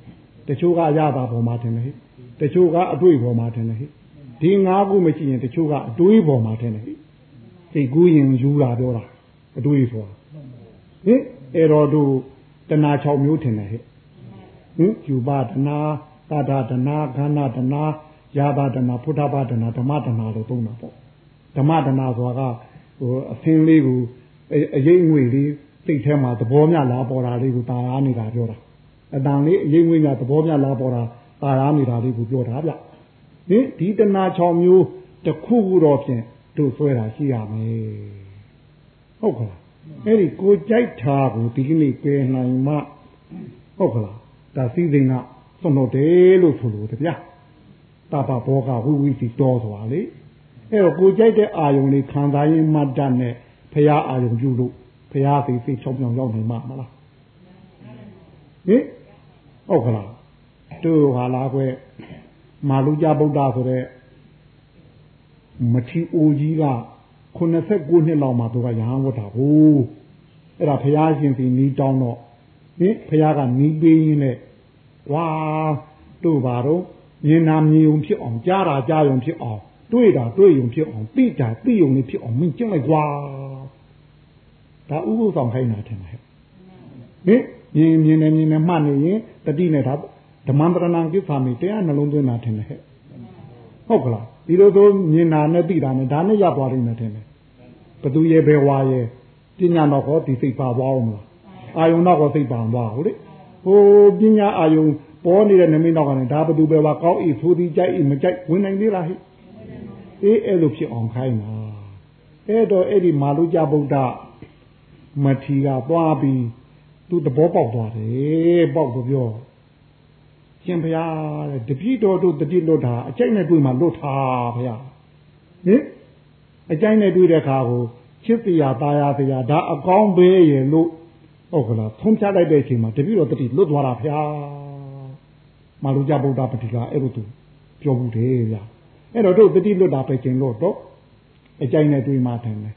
တချို့ကရတာပေါ်မှာထင်တယ်ဟိတချို့ကအတွေ့ပေါ်မှာထင်တယ်ဟိဒီငါးခုမရှိရင်တချို့ကအတွေးပေါ်မှာထင်တယ်ဟိစိတ်ကူးရင်ယူတာပြောတာအတွေးဆိုတာဟင်အဲ့တော့တို့တဏှာ၆မျိုးထင်တယ်ဟိဟင်ယူပါတဏှာသာဒတဏှာခန္ဓာတဏှာယာဘတဏှာဖုဒ္ဓဘာတဏှာဓမ္မတဏှာလို့သုံးတာပေါ့ဓမ္မတဏှာဆိုတာကဟိုအသင်းလေးကိုအရေးငွေလေးစိတ်ထဲမှာသဘောမျှလာပေါ်တာလေးကိုတာယာနေတာပြောတာအတန်လေးအရေးငွေမျှသဘောမျှလာပေါ်တာတာယာနေတာလေးကိုပြောတာဗျဟင်ဒီတဏှာ၆မျိုးတစ်ခုခုတော့ဖြင့်တို့ဆွဲတာရှိရမယ်ဟုတ်ကလားအဲ့ဒီကိုကြိုက်တာကိုဒီကနေ့ပယ်နိုင်မှဟုတ်ကလားဒါစည်းစိမ်ကသွန်တော်တယ်လို့ဆိုလို့တဗျာတာပဘောကဝိဝိစီတော်ဆိုတာလေအဲ့တော့ကိုကြိုက်တဲ့အာယုံလေးခံစားရင်မှတ်တတ်နဲ့ဖရာအာယုံပြုလို့ဖရာသိသိချောင်းပြောင်းရောက်နေမှာမလားဟင်ဟုတ်ကလားတို့ဟာလားကွမာလူကြဗုဒ္ဓဆိုတဲ့မထီအိုကြီးကခုနှစ်ဆယ်ကိုနှစ်လောက်မှသူကရဟန်းဝတ်တာဟုတ်အဲ့ဒါဖရာရှင်စီနီးတောင်းတော့ဟင်ဖရာကနီးပေးရင်းနဲ့ဝါတို့ပါတော့မြင်နာမြင်ုံဖြစ်အောင်ကြားတာကြားုံဖြစ်အောင်တွေ့တာတွေ့ုံဖြစ်အောင်သိတာသိုံလေးဖြစ်အောင်မင်းကျင့်လိုက်ကွာဒါဥပုသ်ဆောင်ခိုင်းတာထင်တယ်ဟင်မြင်မြင်နေမြင်နေမှတ်နေရင်တတိနဲ့ဒါဓမ္မပရဏံကိစ္ဆာမိတရားနှလုံးသွင်းတာထင်တယ်ဟဲ့ဟုတ်ကလားဒီလိုဆိုမြင်တာနဲ့သိတာနဲ့ဒါနဲ့ရသွားလိမ့်မယ်ထင်တယ်ဘသူရဲ့ဘယ်ဝါရဲ့ပညာတော့ဟောဒီစိတ်ပါသွားအောင်မလားအာယုံတော့ဟောစိတ်ပါသွားဟုတ်လေဟိုပညာအာယုံပေါ်နေတဲ့နမိတ်တော့ကနေဒါဘသူပဲဝါကောင်းဤသို့ဒီကြိုက်ဤမကြိုက်ဝင်နိုင်သေးလားဟိအေးအဲ့လိုဖြစ်အောင်ခိုင်းတာအဲ့တော့အဲ့ဒီမာလူကြဗုဒ္ဓမထီကသွားပြီးသူသဘောပေါက်သွားတယ်ပေါက်တော့ပြောရှင်ဘုရားတဲ့တပိတော်တို့တတိလွတ်တာအကျိုက်နဲ့တွေ့မှလွတ်တာဘုရားဟင်အကျိုက်နဲ့တွေ့တဲ့အခါကိုချစ်တရားตายတရားဒါအကောင်းပဲရဲ့လို့ဟုတ်ကလားထုံးချလိုက်တဲ့အချိန်မှာတပိတော်တတိလွတ်သွားတာဘုရားမာလူကြဗုဒ္ဓပတိကအဲ့လိုသူပြောဘူးတယ်ဗျာအဲ့တော့တို့တတိလွတ်တာပဲကျင်လို့တော့အကျိုက်နဲ့တွေ့မှတယ်ဟင်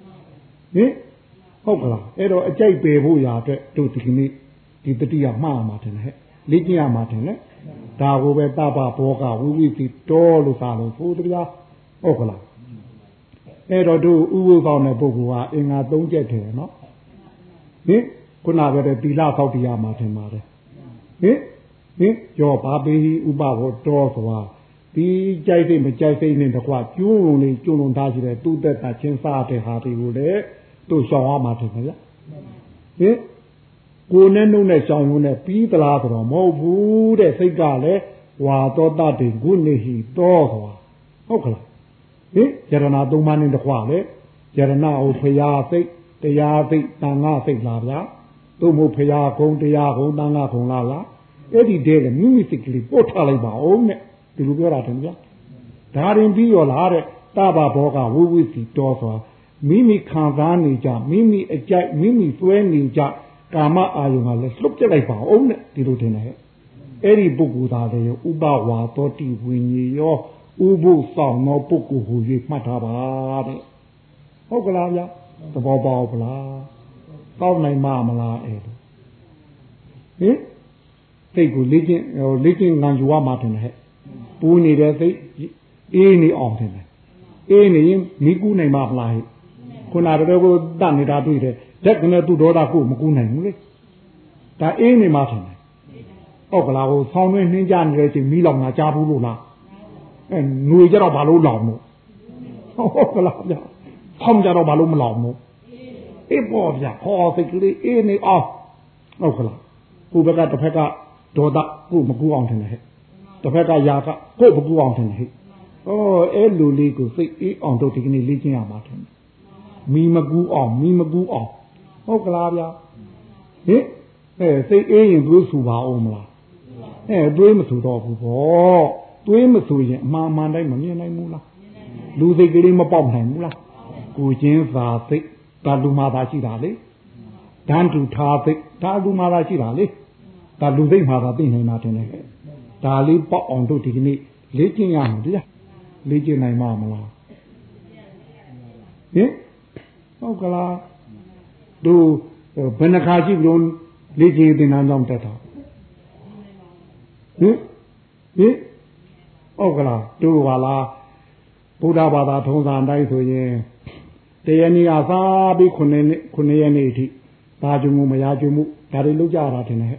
ဟုတ်ကလားအဲ့တော့အကြိုက်ပယ်ဖို့ရာအတွက်တို့ဒီကနေ့ဒီတတိယမှားမှာတယ်ဟဲ့လေ့ကျင့်ရမှာတယ်လေဒါကိုပဲတပ္ပဘောကဝိဝိတိတော်လို့သာလို့ဆိုတရားဟုတ်ကလားအဲ့တော့တို့ဥပုသ်ဆောင်တဲ့ပုဂ္ဂိုလ်ကအင်္ဂါ၃ချက်တယ်နော်ဟင်ခုနကတည်းကသီလသောက်တရားမှာထင်ပါတယ်ဟင်ဟင်ကြောဘာပေဥပဘောတော်ဆိုတာဒီကြိုက်စိတ်မကြိုက်စိတ်နဲ့တကွကျိုးလုံးလေးကျိုးလုံးသားရှိတဲ့သူ့သက်တာချင်းစားတဲ့ဟာတွေကိုလည်းတို့ရှောင်ရမှာတယ်ဗျာဟင်ကိုနဲ့နှုတ်နဲ့ရှောင်ရုံနဲ့ပြီးသလားဆိုတော့မဟုတ်ဘူးတဲ့စိတ်ကလည်းဝါသောတတေဂုနေဟိတောဆိုတာဟုတ်ကလားဟင်ယရဏသုံးပါးနဲ့တခွလေယရဏဟိုဖရာစိတ်တရားစိတ်တန်ခါစိတ်လားဗျာတို့မို့ဖရာကုံတရားကုံတန်ခါကုံလားလားအဲ့ဒီတည်းကမိမိစိတ်ကလေးပို့ထားလိုက်ပါဦးနဲ့ဒီလိုပြောတာတယ်ဗျာဒါရင်ပြီးရောလားတဲ့တပ္ပဘောကဝိဝိစီတောဆိုတာမိမိခံစားနေကြမိမိအကြိုက်မိမိသွဲနေကြကာမအာယုံကလည်းလှုပ်ပြလိုက်ပါအောင်နဲ့ဒီလိုတင်တယ်အဲ့ဒီပုဂ္ဂိုလ်သားလည်းဥပဝါသောတိဝိညာဉ်ရောဥပုဆောင်သောပုဂ္ဂိုလ်ဟူ၍မှတ်ထားပါတဲ့ဟုတ်ကလားဗျာသဘောပေါက်ပလားကောက်နိုင်မှာမလားအဲ့ဒါဟင်စိတ်ကိုလေ့ကျင့်ဟိုလေ့ကျင့်ငံယူရမှာတင်တယ်ဟဲ့ပူနေတဲ့စိတ်အေးနေအောင်တင်တယ်အေးနေရင်မိကူးနိုင်မှာမလားဟဲ့ခုနကတော့ကိုတတ်နေတာတွေ့တယ်ဓာတ်ကနေသူ့ဒေါသကိုမကူးနိုင်ဘူးလေဒါအေးနေမှထင်တယ်ဟုတ်ကလားဟိုဆောင်းတွင်းနှင်းကြနေတဲ့အချိန်မီးလောင်တာကြားဘူးလို့လားအဲຫນွေကြတော့ဘာလို့လောင်လို့ဟုတ်ကလားဗျာဆောင်းကြတော့ဘာလို့မလောင်လို့အေးပေါ်ဗျာဟောစိတ်ကလေးအေးနေအောင်ဟုတ်ကလားကိုဘက်ကတစ်ဖက်ကဒေါသကိုမကူးအောင်ထင်တယ်ဟဲ့တစ်ဖက်ကယာကကိုမကူးအောင်ထင်တယ်ဟဲ့ဩအဲ့လိုလေးကိုစိတ်အေးအောင်တို့ဒီကနေ့လေ့ကျင့်ရမှာထင်တယ်မီမကူးအောင်မီမကူးအောင်ဟုတ်ကလားဗျာဟင်အဲစိတ်အေးရင်သွေးဆူပါအောင်မလားအဲသွေးမဆူတော့ဘူးပေါ့သွေးမဆူရင်အမှန်မှန်တိုင်းမမြင်နိုင်ဘူးလားလူစိတ်ကလေးမပေါက်နိုင်ဘူးလားကိုချင်းသာစိတ်ဒါလူမှသာရှိတာလေတန်းတူထားစိတ်ဒါလူမှသာရှိတာလေဒါလူစိတ်မှသာသိနိုင်တာတင်တယ်ဒါလေးပေါက်အောင်တို့ဒီကနေ့လေ့ကျင့်ရမှာတရားလေ့ကျင့်နိုင်မှာမလားဟင်ဟုတ်ကလားတို့ဘယ်နှခါရှိကြလို့လေ့ကျင့်သင်တန်းကြောင့်တက်တာဟဟင်ဟင်ဟုတ်ကလားတို့ပါလားဘုရားဘာသာထုံးစံတိုင်းဆိုရင်တရားနည်းအားစားပြီးခုနှစ်ခုနှစ်ရက်နေ့အထိဘာကြုံမှုမရကြုံမှုဒါတွေလောက်ကြတာတင်တယ်ဟင်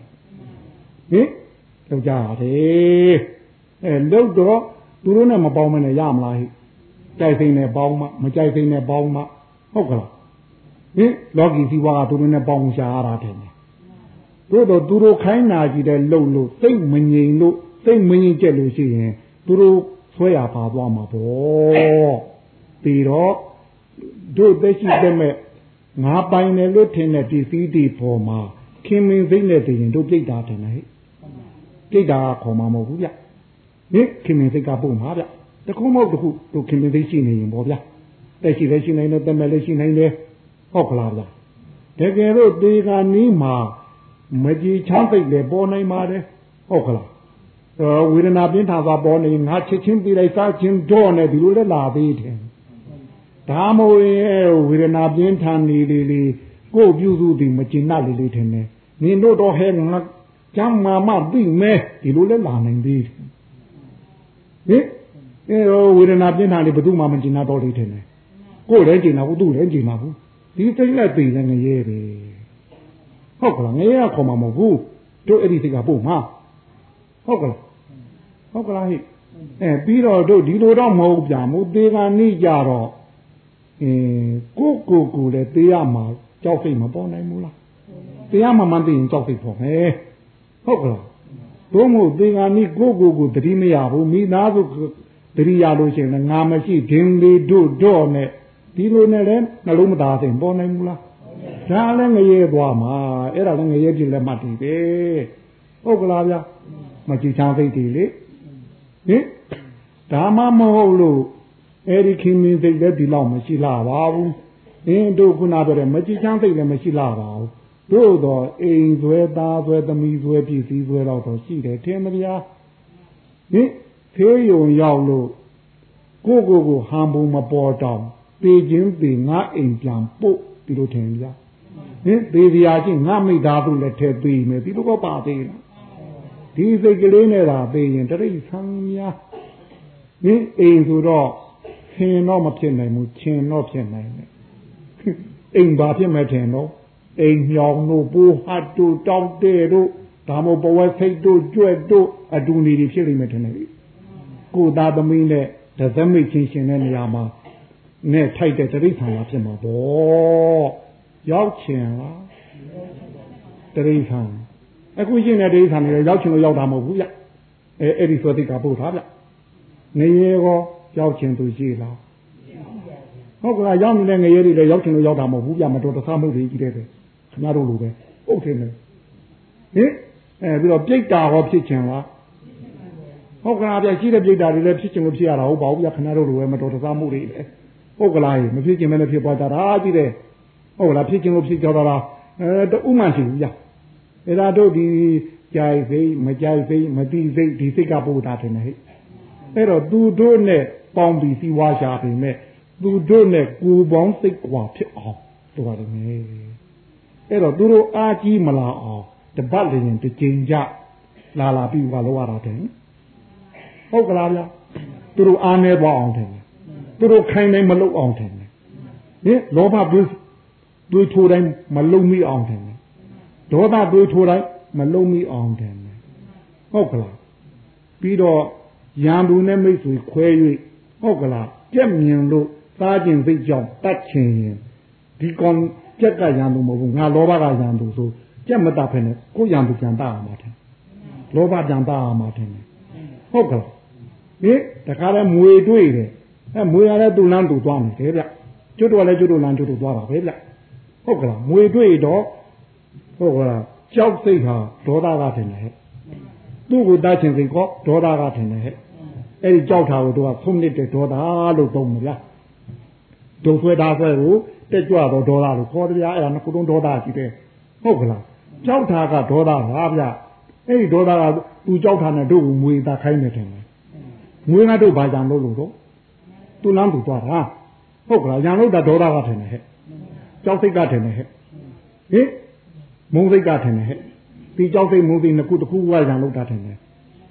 လောက်ကြရတယ်အဲလောက်တော့သူတို့နဲ့မပေါင်းမနဲ့ရမလားဟိကြိုက်စိမ့်နဲ့ပေါင်းမှမကြိုက်စိမ့်နဲ့ပေါင်းမှဟုတ်ကလားဟင်လောကီစီဝါကသူတို့နဲ့ပေါင်းရှာရတာတင်တယ်တို့တော့သူတို့ခိုင်းနာကြည့်တဲ့လှုပ်လို့စိတ်မငြိမ်လို့စိတ်မငြိမ်ကြက်လို့ရှိရင်သူတို့ဆွဲရပါသွားမှာပေါ့ပြီးတော့တို့သက်ရှိတဲ့မဲ့ငါပိုင်တယ်လို့ထင်တဲ့ဒီစည်းတီပေါ်မှာခင်မင်းစိတ်နဲ့တည်ရင်တို့ပြိတ္တာတယ်ဟဲ့ပြိတ္တာခေါ်မှာမဟုတ်ဘူးဗျဟင်ခင်မင်းစိတ်ကပုံမှာဗျတခုမဟုတ်တခုတို့ခင်မင်းစိတ်ရှိနေရင်ပေါ့ဗျသက်ရှိလည်းရှိနိုင်တယ်တမဲ့လည်းရှိနိုင်တယ်ဟုတ်ကလားဗျတကယ်လို့ဒီကနီးမှာမကြည်ချမ်းသိလည်းပေါ်နိုင်ပါတယ်ဟုတ်ကလားဝေဒနာပြင်းထန်စွာပေါ်နေငါချစ်ချင်းပြလိုက်စားချင်းတော့နဲ့ဒီလိုလဲလာသေးတယ်ဒါမို့ရဲ့ဝေဒနာပြင်းထန်နေလေလေကိုပြုစုသည်မကျင်နာလေလေထင်တယ်နင်တို့တော့ဟဲငါကျမ်းမာမသိမဲဒီလိုလဲလာနိုင်သေးတယ်ဟင်အဲဝေဒနာပြင်းထန်လေဘယ်သူမှမကျင်နာတော့လေထင်တယ်ကိုလည်းကျင်နာဘူးသူလည်းကျင်နာဘူးဒီစိတ်နဲ့သိလည်းငရဲပဲဟုတ်ကလားငရဲကခေါ်မှာမဟုတ်ဘူးတို့အဲ့ဒီစိတ်ကပို့မှာဟုတ်ကလားဟုတ်ကလားဟိအဲပြီးတော့တို့ဒီလိုတော့မဟုတ်ပြန်ဘူးသေကနိကြတော့အင်းကိုကိုကိုလည်းသေရမှာကြောက်စိတ်မပေါ်နိုင်ဘူးလားသေရမှာမှသိရင်ကြောက်စိတ်ပေါ်မယ်ဟုတ်ကလားတို့မို့သေကနိကိုကိုကိုတတိမရဘူးမိသားစုတတိရလို့ရှိရင်ငါမရှိဒင်းလေးတို့တော့နဲ့ဒီလိုနဲ့လည်းနှလုံးမသားစိတ်ပေါ်နိုင်ဘူးလားဒါလည်းငရဲသွားမှာအဲ့ဒါလည်းငရဲပြည့်လက်မှတ်တည်တယ်ဟုတ်ကလားဗျာမကြည်ချမ်းစိတ်တည်လေဟင်ဒါမှမဟုတ်လို့အဲ့ဒီခင်မင်းစိတ်လည်းဒီလောက်မရှိလာပါဘူးအင်းတို့ခုနပြောတဲ့မကြည်ချမ်းစိတ်လည်းမရှိလာပါဘူးတို့တော့အိမ်ဆွဲသားဆွဲသမီးဆွဲပြည်စည်းဆွဲတော့တော့ရှိတယ်ထင်မလားဟင်ဖေးယုံရောက်လို့ကိုကိုကိုဟန်ပုံမပေါ်တော့ပေချင်းပေငါအိမ်ပြန်ပို့ဒီလိုထင်ကြဟင်ပေပြာချင်းငါမိသားစုလည်းထဲပေးမယ်ဒီလိုก็ပါသေးလားဒီစိတ်ကလေးနဲ့သာပေးရင်တရိษံများဟင်အိမ်ဆိုတော့ခင်တော့မဖြစ်နိုင်ဘူးခင်တော့ဖြစ်နိုင်တယ်အိမ်ဘာဖြစ်မဲ့ထင်တော့အိမ်ညောင်တို့ပိုးဟတ်တို့တောက်တဲ့တို့ဒါမှမဟုတ်ဘဝစိတ်တို့ကြွက်တို့အတူနေတွေဖြစ်လိမ့်မယ်ထင်တယ်ကိုသားသမီးနဲ့ဒသမိတ်ချင်းရှင်တဲ့နေရာမှာနဲ့ထိုက်တဲ့တရိษံလာဖြစ်မှာပေါ့ရောက်ချင်လားတရိษံအခုရှင်းတဲ့ဒိဋ္ဌာန်တွေရောက်ချင်လို့ရောက်တာမဟုတ်ဘူးဗျအဲအဲ့ဒီဆိုသိတာပို့တာဗျငရေကောရောက်ချင်သူရှိလားဟုတ်ကဲ့ရောက်နေတဲ့ငရေတွေလည်းရောက်ချင်လို့ရောက်တာမဟုတ်ဘူးဗျမတော်တဆမှုတွေကြီးတဲ့ခင်ဗျားတို့လိုပဲဟုတ်တယ်လေဟင်အဲပြီးတော့ပြိတ္တာဟောဖြစ်ချင်လားဟုတ်ကဲ့ဗျရှိတဲ့ပြိတ္တာတွေလည်းဖြစ်ချင်လို့ဖြစ်ရတာဟုတ်ပါဘူးဗျခင်ဗျားတို့လိုပဲမတော်တဆမှုတွေလေဟုတ်ကလားမဖြစ်ချင်မလည်းဖြစ်သွားကြတာကြီးတယ်ဟုတ်လားဖြစ်ချင်လို့ဖြစ်ကြတာအဲတူမှရှိဘူးဗျအဲ့ဒါတို့ဒီကြိုက်စိတ်မကြိုက်စိတ်မတိစိတ်ဒီစိတ်ကပို့တာတယ်ဟဲ့အဲ့တော့သူတို့နဲ့ပေါင်းပြီးစီဝါရှာပြီမဲ့သူတို့နဲ့ကိုယ်ပေါင်းစိတ်ကွာဖြစ်အောင်တို့ရတယ်ငယ်အဲ့တော့သူတို့အားကြီးမလာအောင်တပတ်လျင်တစ်ကြိမ်ကြလာလာပြီးပါလို့ရတာတယ်ဟုတ်ကလားဗျာသူတို့အားနေသွားအောင်တယ်သူတို့ခိုင်းတိုင်းမလုပ်အောင်တယ်ဟင်လောဘတွေးတွေးထိုးတိုင်းမလုံမိအောင်တယ်ဒေါသတွေးထိုးတိုင်းမလုံမိအောင်တယ်ဟုတ်ကလားပြီးတော့ရံသူနဲ့မိတ်ဆွေခွဲ၍ဟုတ်ကလားကြက်မြင်လို့သားကျင်စိတ်ကြောင့်တတ်ချင်ရင်ဒီကောင်ကြက်ကရံသူမဟုတ်ဘူးငါလောဘကရံသူဆိုကြက်မတတ်ဖ ೇನೆ ကိုရံသူပြန်တတ်ရမှာတယ်လောဘပြန်တတ်ရမှာတယ်ဟုတ်ကလားဟင်တခါလဲမွေတွေ့တယ်အဲမွေရတဲ့သူ့လမ်းသူသွားမယ်တဲ့ဗျကျွတ်တော်လည်းကျွတ်တော်လမ်းကျွတ်တော်သွားတာပဲဗျဟုတ်ကလားမွေတွေ့တော့ဟုတ်ကလားကြောက်စိတ်ဟာဒေါသကထင်တယ်ဟဲ့သူ့ကိုတတ်ချင်စိတ်ကောဒေါသကထင်တယ်ဟဲ့အဲ့ဒီကြောက်တာကိုတို့ကဖုံးနေတဲ့ဒေါသလို့သုံးမလားဒုံဆွဲသားဆွဲကိုတက်ကြွတော့ဒေါသလို့ခေါ်တယ်ဗျာအဲ့ဒါကခုတုံးဒေါသရှိတယ်ဟုတ်ကလားကြောက်တာကဒေါသပါဗျအဲ့ဒီဒေါသကသူကြောက်တာနဲ့တို့ကိုမွေတာခိုင်းနေတယ်မွေကတို့ဘာကြံလို့လို့တော့သူ့လမ်းသူသွားတာဟုတ်ကလားရံလို့တာဒေါသကထင်တယ်ဟဲ့ကြောက်စိတ်ကထင်တယ်ဟဲ့ဟင်မုံစိတ်ကထင်တယ်ဟဲ့ဒီကြောက်စိတ်မုံစိတ်နှစ်ခုတစ်ခုဝါရံလို့တာထင်တယ်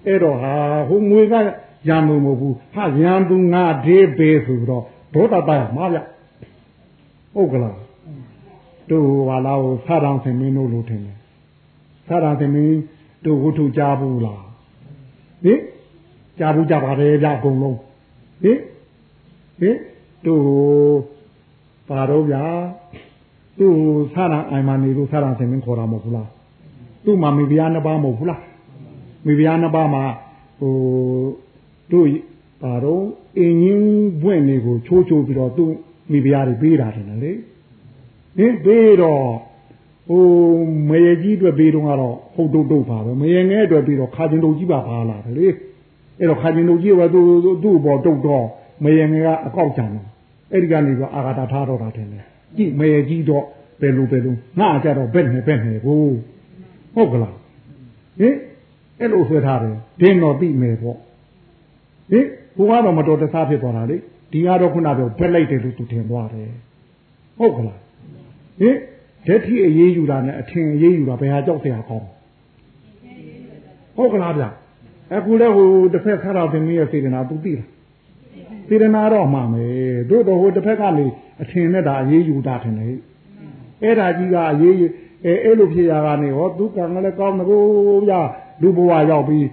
အဲ့တော့ဟာဟိုငွေကရံမှုမဟုတ်ဘူးဟာရံသူငါဒေးပဲဆိုတော့ဒေါသတရမှာဗျဟုတ်ကလားတို့ဟာလာကိုဆရာဆင်မင်းတို့လို့ထင်တယ်ဆရာဆင်မင်းတို့ဝတ္ထုကြားဘူးလားဟင်ကြားဘူးကြပါတယ်ဗျအကုန်လုံးဟင်ဟင်တို့ပါတော့ဗျာသူ့ဆရာအိုင်မနေလို့ဆရာဆင်မင်းခေါ်တာမဟုတ်ဘူးလားသူ့မှာမိဖုရားနှစ်ပါးမဟုတ်ဘူးလားမိဖုရားနှစ်ပါးမှာဟိုတို့ပါတော့အင်းကြီးဘွင့်တွေကိုချိုးချိုးပြီးတော့သူ့မိဖုရားတွေပေးတာတယ်လေဟင်ပေးတော့ဟိုမရေကြီးအတွက်ပေးတော့ကတော့ဟုတ်တုတ်တုတ်ပါပဲမရေငယ်အတွက်ပြီးတော့ခါကျင်တုတ်ကြီးပါပါလာတယ်လေအဲ့တော့ခါကျင်တုတ်ကြီးကသူ့သူ့ဘောတုတ်တော့မရေငယ်ကအကောက်ကြံတယ်အဲ့ဒီကနေတော့အာဃာတထားတော့တာတယ်လေကြည့်မရေကြီးတော့ဘယ်လိုဘယ်လိုငါကြတော့ဘက်နဲ့ဘက်နဲ့ကိုဟုတ်ကလားဟင်အဲ့လိုဆွဲထားတယ်ဒင်းတော့ပြီးမယ်ပေါ့ဟင်ဘုရားတော်မတော်တဆဖြစ်သွားတာလေဒီကတော့ခုနပြောဘက်လိုက်တယ်လို့သူထင်သွားတယ်ဟုတ်ကလားဟင်ဓာတ်ထိအေးယူတာနဲ့အထင်အေးယူတာဘယ်ဟာကြောက်เสียကောင်းဟုတ်ကလားဗျအခုလဲဟိုတစ်ဖက်ခါတော်တင်ကြီးရဲ့စေတနာသူသိလားစေတနာတော့မှမယ်တို့တော့ဟိုတစ်ဖက်ကနေအထင်နဲ့ဒါအေးယူတာထင်တယ်အဲ့ဒါကြီးကအေးအဲအဲ့လိုဖြစ်ရတာနေဟောသူကံလည်းကောင်းမကိုဗျာလူဘဝရောက်ပြီး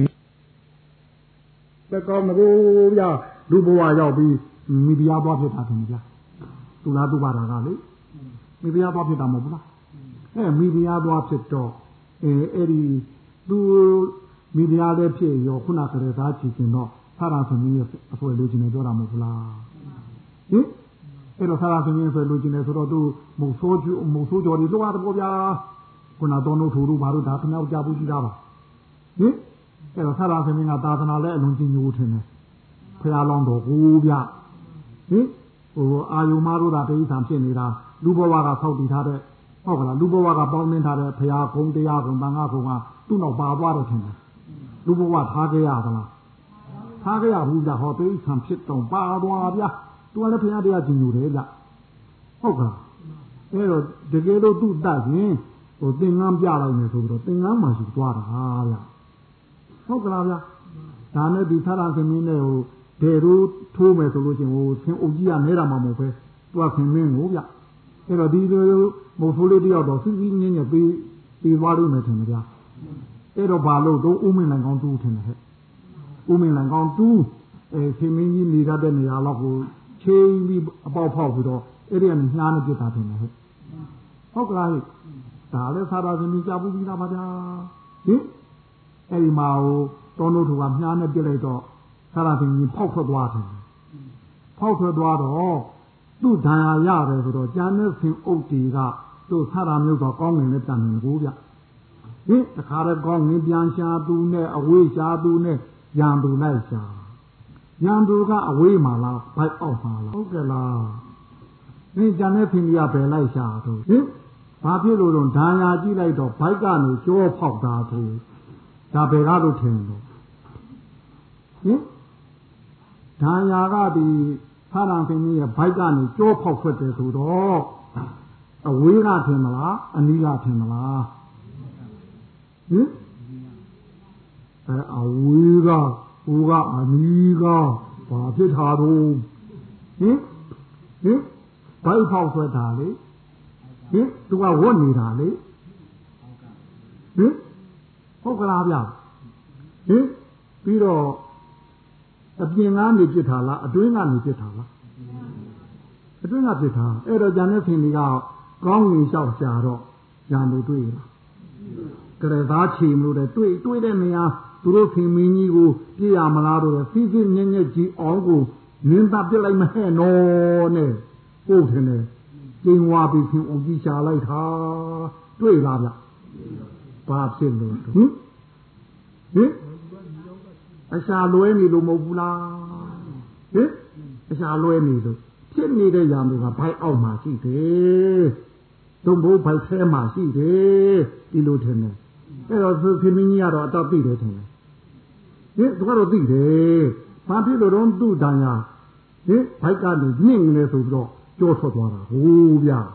လည်းကောင်းမကိုဗျာလူဘဝရောက်ပြီးမိဖုရားသွားဖြစ်တာထင်ကြသူလားသူပါတာကလေမိဖုရားသွားဖြစ်တာမဟုတ်ဘူးလားအဲမိဖုရားသွားဖြစ်တော့အဲအဲ့ဒီသူမိဖုရားလည်းဖြစ်ရောခုနကတည်းကသားချီကျင်တော့ဆရာသမီးရဲ့အဆွဲလိုချင်နေတော့တာမဟုတ်ဘူးလားဟင်အဲ့တော့ဆရာသမီးဆွဲလိုချင်နေဆိုတော့သူမုတ်ဆိုးကျမုတ်ဆိုးကြော်တွေလောက်ရတော့ဗျာခုနတော့တို့ထူတို့ဘာလို့ဒါခဏကြားဘူးကြည့်တာပါဟင်အဲ့တော့ဆရာသမီးကသာသနာလည်းအလုံးကြီးညိုးထင်တယ်ဖရာလောင်းတော်ကိုဗျဟင်ဟိုအာယုမာတို့တာတိဋ္ဌာန်ဖြစ်နေတာလူဘဝကဆောက်တည်ထားတဲ့ဟုတ်ကလားလူဘဝကပေါင်းနှင်းထားတဲ့ဖရာဂုံတရားဂုံတန်ခါဂုံကသူ့နောက်ပါသွားတယ်ထင်တယ်လူဘဝထားကြရသလားထားကြရဘူးဗျဟောတိဋ္ဌာန်ဖြစ်တော့ပါသွားဗျသူကလည်းဖရာတရားကျင်ယူတယ်ဗျဟုတ်ကလားအဲ့တော့တကယ်လို့သူ့တတ်ရင်ဟိုသင်္ကန်းပြလိုက်မယ်ဆိုပြီးတော့သင်္ကန်းမှရှိသွားတာဗျဟုတ်ကလားဗျဒါနဲ့ဒီဆရာခင်မင်းနဲ့ဟိုဒေရိုးထိုးမယ်ဆိုလို့ရှိရင်ဟိုသင်အုပ်ကြီးကနဲတာမှမဟုတ်ပဲသူကခင်မင်းကိုဗျအဲ့တော့ဒီလိုမုတ်ဖိုးလေးတယောက်တော့စီးစီးငင်းငယ်ပြီးပြီးသွားလို့မယ်ထင်တယ်ဗျအဲ့တော့ဘာလို့တော့ဦးမင်းနိုင်ကောင်းတူးထင်တယ်ဟဲ့ဦးမင်းနိုင်ကောင်းတူးအဲခင်မင်းကြီးနေရတဲ့နေရာတော့ကိုချိန်ပြီးအပေါက်ဖောက်ပြီးတော့အဲ့ဒီကနေနှားနေပြတာထင်တယ်ဟဲ့ဟုတ်ကလားဟဲ့ဒါလည်းသာသာရှင်ကြီးကြားဘူးပြီးသားပါဗျာဟင်အဲ့ဒီမှာဟိုတောင်းတို့သူကနှားနေပြလိုက်တော့သာသာရှင်ကြီးဖောက်ထွက်သွားတယ်ဖောက်ထွက်သွားတော့သူ့ဒဏ်ရာရတယ်ဆိုတော့ကျန်တဲ့ဆင်အုပ်တီကသူ့ဆရာမျိုးတော့ကောင်းငင်နဲ့တန်နေကိုဗျဟင်တခါတော့ကောင်းငင်ပြန်ရှာသူနဲ့အဝေးရှာသူနဲ့ရံသူလိုက်ရှာရံသူကအဝေးမှာလားဘိုက်အောက်မှာလားဟုတ်ကဲ့လားဒီကျန်တဲ့ဆင်ကြီးကဘယ်လိုက်ရှာတော့ဟင်ဘာဖြစ်လို့တော့ဒဏ်ရာကြည့်လိုက်တော့ဘိုက်ကနေကြောဖောက်တာသူဒါဘယ်ကားလို့ထင်လို့ဟင်ဒဏ်ရာကဒီဆရာခင်ကြီးရဲ့ဘိုက်ကနေကြောဖောက်ထွက်တယ်ဆိုတော့အဝေးကထင်မလားအနီးကထင်မလားဟင်အဲအဝေးကဟိုကအနီးကဘာဖြစ်တာတော့ဟင်ဟင်ဘိုက်ဖောက်ထွက်တာလေဟင်သူကဝတ်နေတာလေဟင်ဟုတ်ကလားဗျဟင်ပြီးတော့အပြင်ကနေပြစ်ထားလားအတွင်းကနေပြစ်ထားလားအတွင်းကပြစ်ထားအဲ့တော့ဂျန်တဲ့ဖင်ကြီးကကောင်းငင်လျှောက်ရှာတော့ဂျန်တို့တွေ့လားကြရသားချီမလို့တဲ့တွေ့တွေ့တဲ့နေရာသူတို့ဖင်မင်းကြီးကိုပြစ်ရမလားတော့စီးစီးညက်ညက်ကြီးအောင်ကိုနင်းသားပြစ်လိုက်မဟဲ့နော်နဲ့ပို့တယ်နဲ့ကျင်းဝါပြီးဖင်အောင်ကြီးရှာလိုက်တာတွေ့လားဗျဘာဖြစ်လို့ဟင်ဟင်အရှာလွဲနေလို့မဟုတ်ဘူးလားဟင်အရှာလွဲနေလို့ဖြစ်နေတဲ့ຢာတွေကဘိုက်အောက်မှာရှိတယ်တုံဘိုးဘိုက်ထဲမှာရှိတယ်ဒီလိုထင်တယ်အဲ့တော့သူခင်မင်းကြီးကတော့အတော့သိတယ်ထင်တယ်ဟင်သူကတော့သိတယ်ဘာဖြစ်လို့တော့သူ့တန်ရာဟင်ဘိုက်ကနေညင့်နေဆိုပြီးတော့ကြောထွက်သွားတာဟိုးဗျဟင်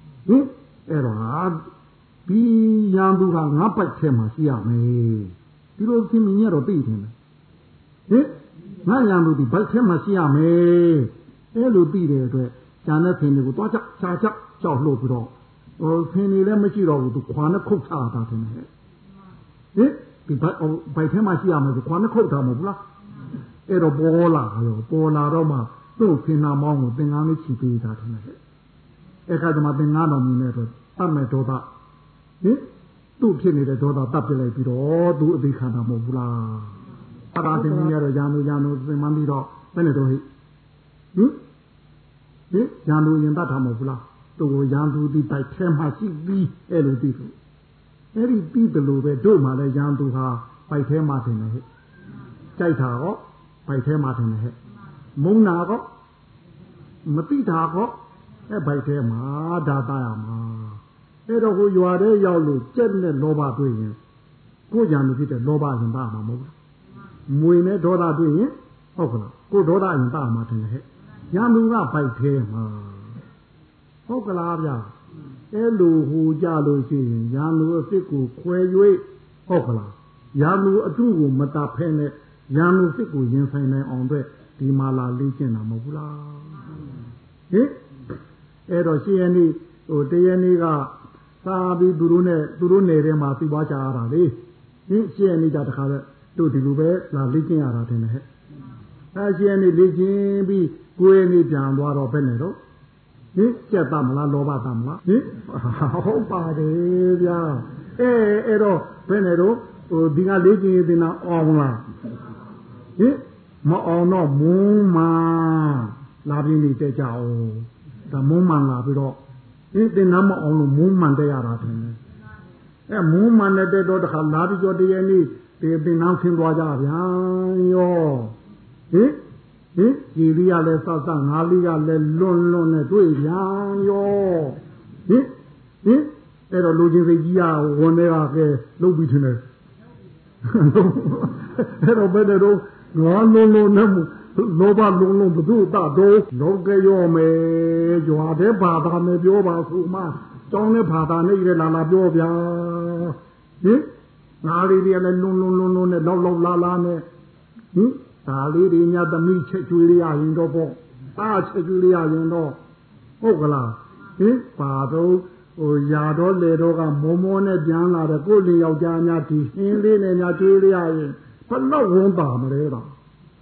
အဲ့တော့ဒီရန်သူကငါးပိုက်ထဲမှာရှိရမယ်ဟဒီလိုသင်မြင်ရတော့သိတယ်ဟင်ငါရံလို့ဒီဘိုက်ထဲမှာရှိရမယ်အဲလိုသိတဲ့အတွက်ဂျာနဲ့ဖင်တွေကိုတွားချချာချကြောက်လို့ပြီးတော့ဟိုဖင်တွေလည်းမရှိတော့ဘူးသူခွာနဲ့ခုတ်ချတာတယ်ဟဲ့ဟင်ဒီဘိုက်ဘိုက်ထဲမှာရှိရမယ်ဆိုခွာနဲ့ခုတ်တာမဟုတ်ဘူးလားအဲ့တော့ပေါ်လာရောပေါ်လာတော့မှသူ့ဖင်နာမောင်းကိုသင်္ကန်းလေးချီပေးတာတယ်ဟဲ့အဲ့ခါကျမှသင်္ကန်းတော်မြင်တဲ့အတွက်တတ်မဲ့ဒေါသဟင်သူ့ဖြစ်နေတဲ့ဒေါသတတ်ပြလိုက်ပြီးတော့သူအသေးခံတာမဟုတ်ဘူးလားအတားတင်ရတော့ရံလို့ရံလို့သင်မှန်းပြီးတော့ဘယ်နဲ့တော့ဟိဟင်ဟင်ရံလို့ရင်တတ်တာမဟုတ်ဘူးလားသူ့ကိုရံသူဒီပိုက်ထဲမှာရှိပြီးအဲ့လိုသိလို့အဲ့ဒီပြီးတယ်လို့ပဲတို့မှလည်းရံသူဟာပိုက်ထဲမှာတင်တယ်ဟဲ့ကြိုက်တာရောပိုက်ထဲမှာတင်တယ်ဟဲ့မုန်းတာရောမတိတာရောအဲ့ပိုက်ထဲမှာဒါတာရမှာအဲ့တော့ကိုရွာတဲ့ရောက်လို့ကြက်နဲ့လောဘတွေ့ရင်ကိုရံလို့ဖြစ်တဲ့လောဘရင်တာမှာမဟုတ်ဘူးမွေနဲ့ဒေါသတွေ့ရင်ဟုတ်ကလားကိုဒေါသရင်တာမှာတင်တယ်ဟဲ့ရံသူကပိုက်ထဲမှာဟုတ်ကလားဗျာအဲ့လိုဟူကြလို့ရှိရင်ရံသူအစ်စ်ကိုခွဲ၍ဟုတ်ကလားရံသူအတုကိုမတာဖဲနဲ့ရံသူစစ်ကိုရင်ဆိုင်နိုင်အောင်အတွက်ဒီမာလာလေးကျင့်တာမဟုတ်ဘူးလားဟင်အဲ့တော့ရှင်းရနေဟိုတရနေ့ကသာပြီးသူတို့နဲ့သူတို့နယ်ထဲမှာသိပွားကြရတာလေဟင်ရှင်းရနေကြတခါလဲတို့ဒီလိုပဲလာလေ့ကျင့်ရတာတင်တယ်ဟဲ့အဲရှင်းရနေလေ့ကျင့်ပြီးကိုယ်ရနေပြန်သွားတော့ဘယ်နဲ့တော့ဟင်ကြက်သားမလားလောဘသားမလားဟင်ဟုတ်ပါတယ်ဗျာအဲအဲ့တော့ဘယ်နဲ့တော့ဟိုဒီကလေ့ကျင့်ရတဲ့နာအောင်လားဟင်မအောင်တော့မုန်းမာလာပြင်းနေတဲ့ကြအောင်ဒါမုန်းမှန်လာပြီးတော့ဒီတင်နာမအောင်လို့မုန်းမှန်တဲ့ရတာတယ်အဲမုန်းမှန်တဲ့တော့တခါလာပြီးတော့တရနေ့ဒီတင်နာခင်းသွားကြဗျာရောဟင်ဟင်ဒီလေးရလဲစောက်စောက်ငါလေးရလဲလွန်လွန်နဲ့တွေ့ဗျာရောဟင်ဟင်အဲ့တော့လူချင်းစိတ်ကြီးရဝန်တွေကကဲလုတ်ပြီးထင်တယ်အဲ့တော့ဘယ်တော့ငါလုံးလုံးနဲ့လောဘလုံးလုံးဘုသူ့တတော်လောကရောမယ်ကြွားတဲ့ဘာသာနဲ့ပြောပါဆိုမှကျောင်းတဲ့ဘာသာနဲ့ရလာလာပြောဗျာဟင်ငါလေးတွေလည်းလုံးလုံးလုံးလုံးနဲ့လောက်လောက်လာလာနဲ့ဟင်ဒါလေးတွေညသမီးချက်ကျွေးရရင်တော့ပေါ့အားချက်ကျွေးရရင်တော့ဟုတ်ကလားဟင်ပါတော့ဟိုຢာတော့လေတော့ကမောမောနဲ့ပြန်လာတဲ့ကိုယ်လေးယောက်ျားများဒီဟင်းလေးနဲ့များကျွေးရရင်ဘလောက်ဝန်ပါမလဲတော့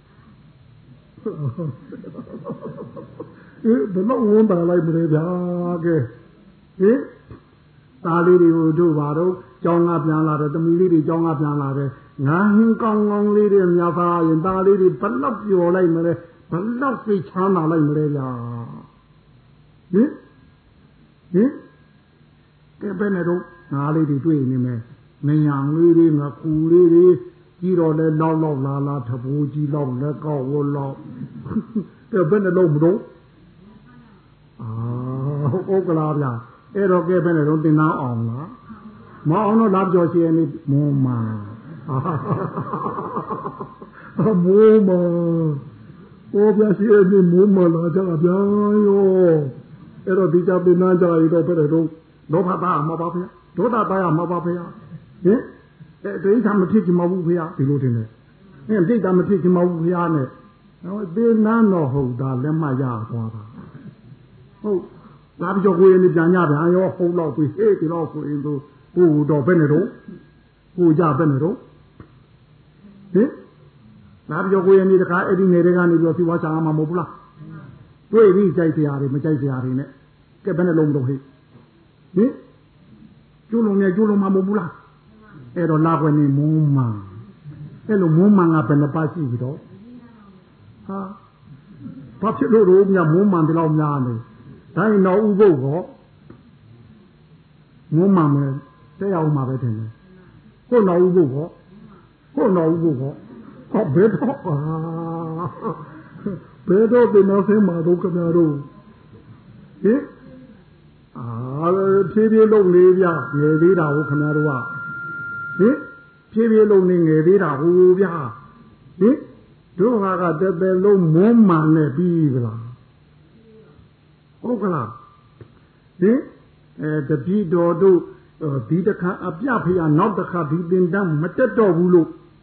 အေးဘလောက်ဝန်ပါလိုက်မလဲဗျာကဲဟင်သားလေးတွေကိုတို့ပါတော့ကျောင်းကပြန်လာတယ်သမီးလေးတွေကျောင်းကပြန်လာတယ်ငါဟင်းကောင်းကောင်းလေးတွေများပါရင်သားလေးတွေဘလောက်ပျော်လိုက်မလဲဘလောက်စိတ်ချမ်းသာလိုက်မလဲဗျာဟင်ဟင်ကဲဘယ်နဲ့တော့ငါလေးတွေတွေ့နေမယ်မညာလေးတွေငါကူလေးတွေကြီးတော့လဲလောက်လောက်လာလာထဘူကြီးလောက်လက်ကောက်ဝလောက်ကဲဘယ်နဲ့လုံးမတော့အာဟုတ်ကလားဗျာအဲ့တော့ကဲဘယ်နဲ့တော့တင်နာအောင်လားမအောင်တော့လာကြော်ရှိရနေမုံမာအမိုးမဘောပြရှိရနေမုံမာလာကြဗျာယောအဲ့တော့ဒီကြပင်နာကြရတော့ဘယ်နဲ့တော့လောဘသားမှာပါဗျာဒေါသသားမှာပါဗျာဟင်အဲဒိဋ္ဌာမဖြစ်ချင်မဘူးဗျာဒီလိုတင်တယ်အဲဒိဋ္ဌာမဖြစ်ချင်မဘူးဗျာနဲ့ဟောသေနာတော့ဟုတ်တာလက်မရသွားတာဟုတ်လာပြီးတော့ကိုယ်ရည်ပြန်ကြဗျာရောဟုတ်တော့ပြီဟေးဒီတော့ဆိုရင်တို့ကိုယ်တော့ဘယ်နဲ့တော့ကိုကြဘယ်နဲ့တော့ဟင်လာပြီးတော့ကိုယ်ရည်တခါအဲ့ဒီနေတွေကနေပြီးတော့စီဝါချာမှာမဟုတ်ဘူးလားတွေ့ပြီးကြိုက်စရာတွေမကြိုက်စရာတွေနဲ့ကဲဘယ်နဲ့လုံးတော့ဟေးဟင်ကျိုးလုံးနဲ့ကျိုးလုံးမှာမဟုတ်ဘူးလားအဲ့တော့လာခွင့်နေမုံမှန်အဲ့လိုမုံမှန်ကဘယ်နှပါရှိပြီတော့ဟာဘာဖြစ်လို့တော့မြမုံမှန်ဒီလောက်များနေဒါရင်တော့ဥပုပ်ကောမုံမှန်မယ်တဲ့အောင်မှာပဲထင်တယ်ကိုတော်ဥပုပ်ကောကိုတော်ဥပုပ်ကောဟောဘယ်တော့အာဘယ်တော့ဒီနောက်ဆင်းမှာတော့ခင်ဗျားတို့ဟင်အာဖြည်းဖြည်းလုံးလေးဗျငယ်သေးတာဟုတ်ခင်ဗျားတို့ကဟင်ဖြည်းဖြည်းလုံးလေးငယ်သေးတာဟိုဗျဟင်တို့ဟာကတသက်လုံးမုံမှန်နဲ့ပြီးကြလားဟုတ်ကလားဟင်အဲတပည့်တော်တို့ဒီတစ်ခါအပြဖေးနောက်တစ်ခါဒီတင်တန်းမတက်တော့ဘူးလို့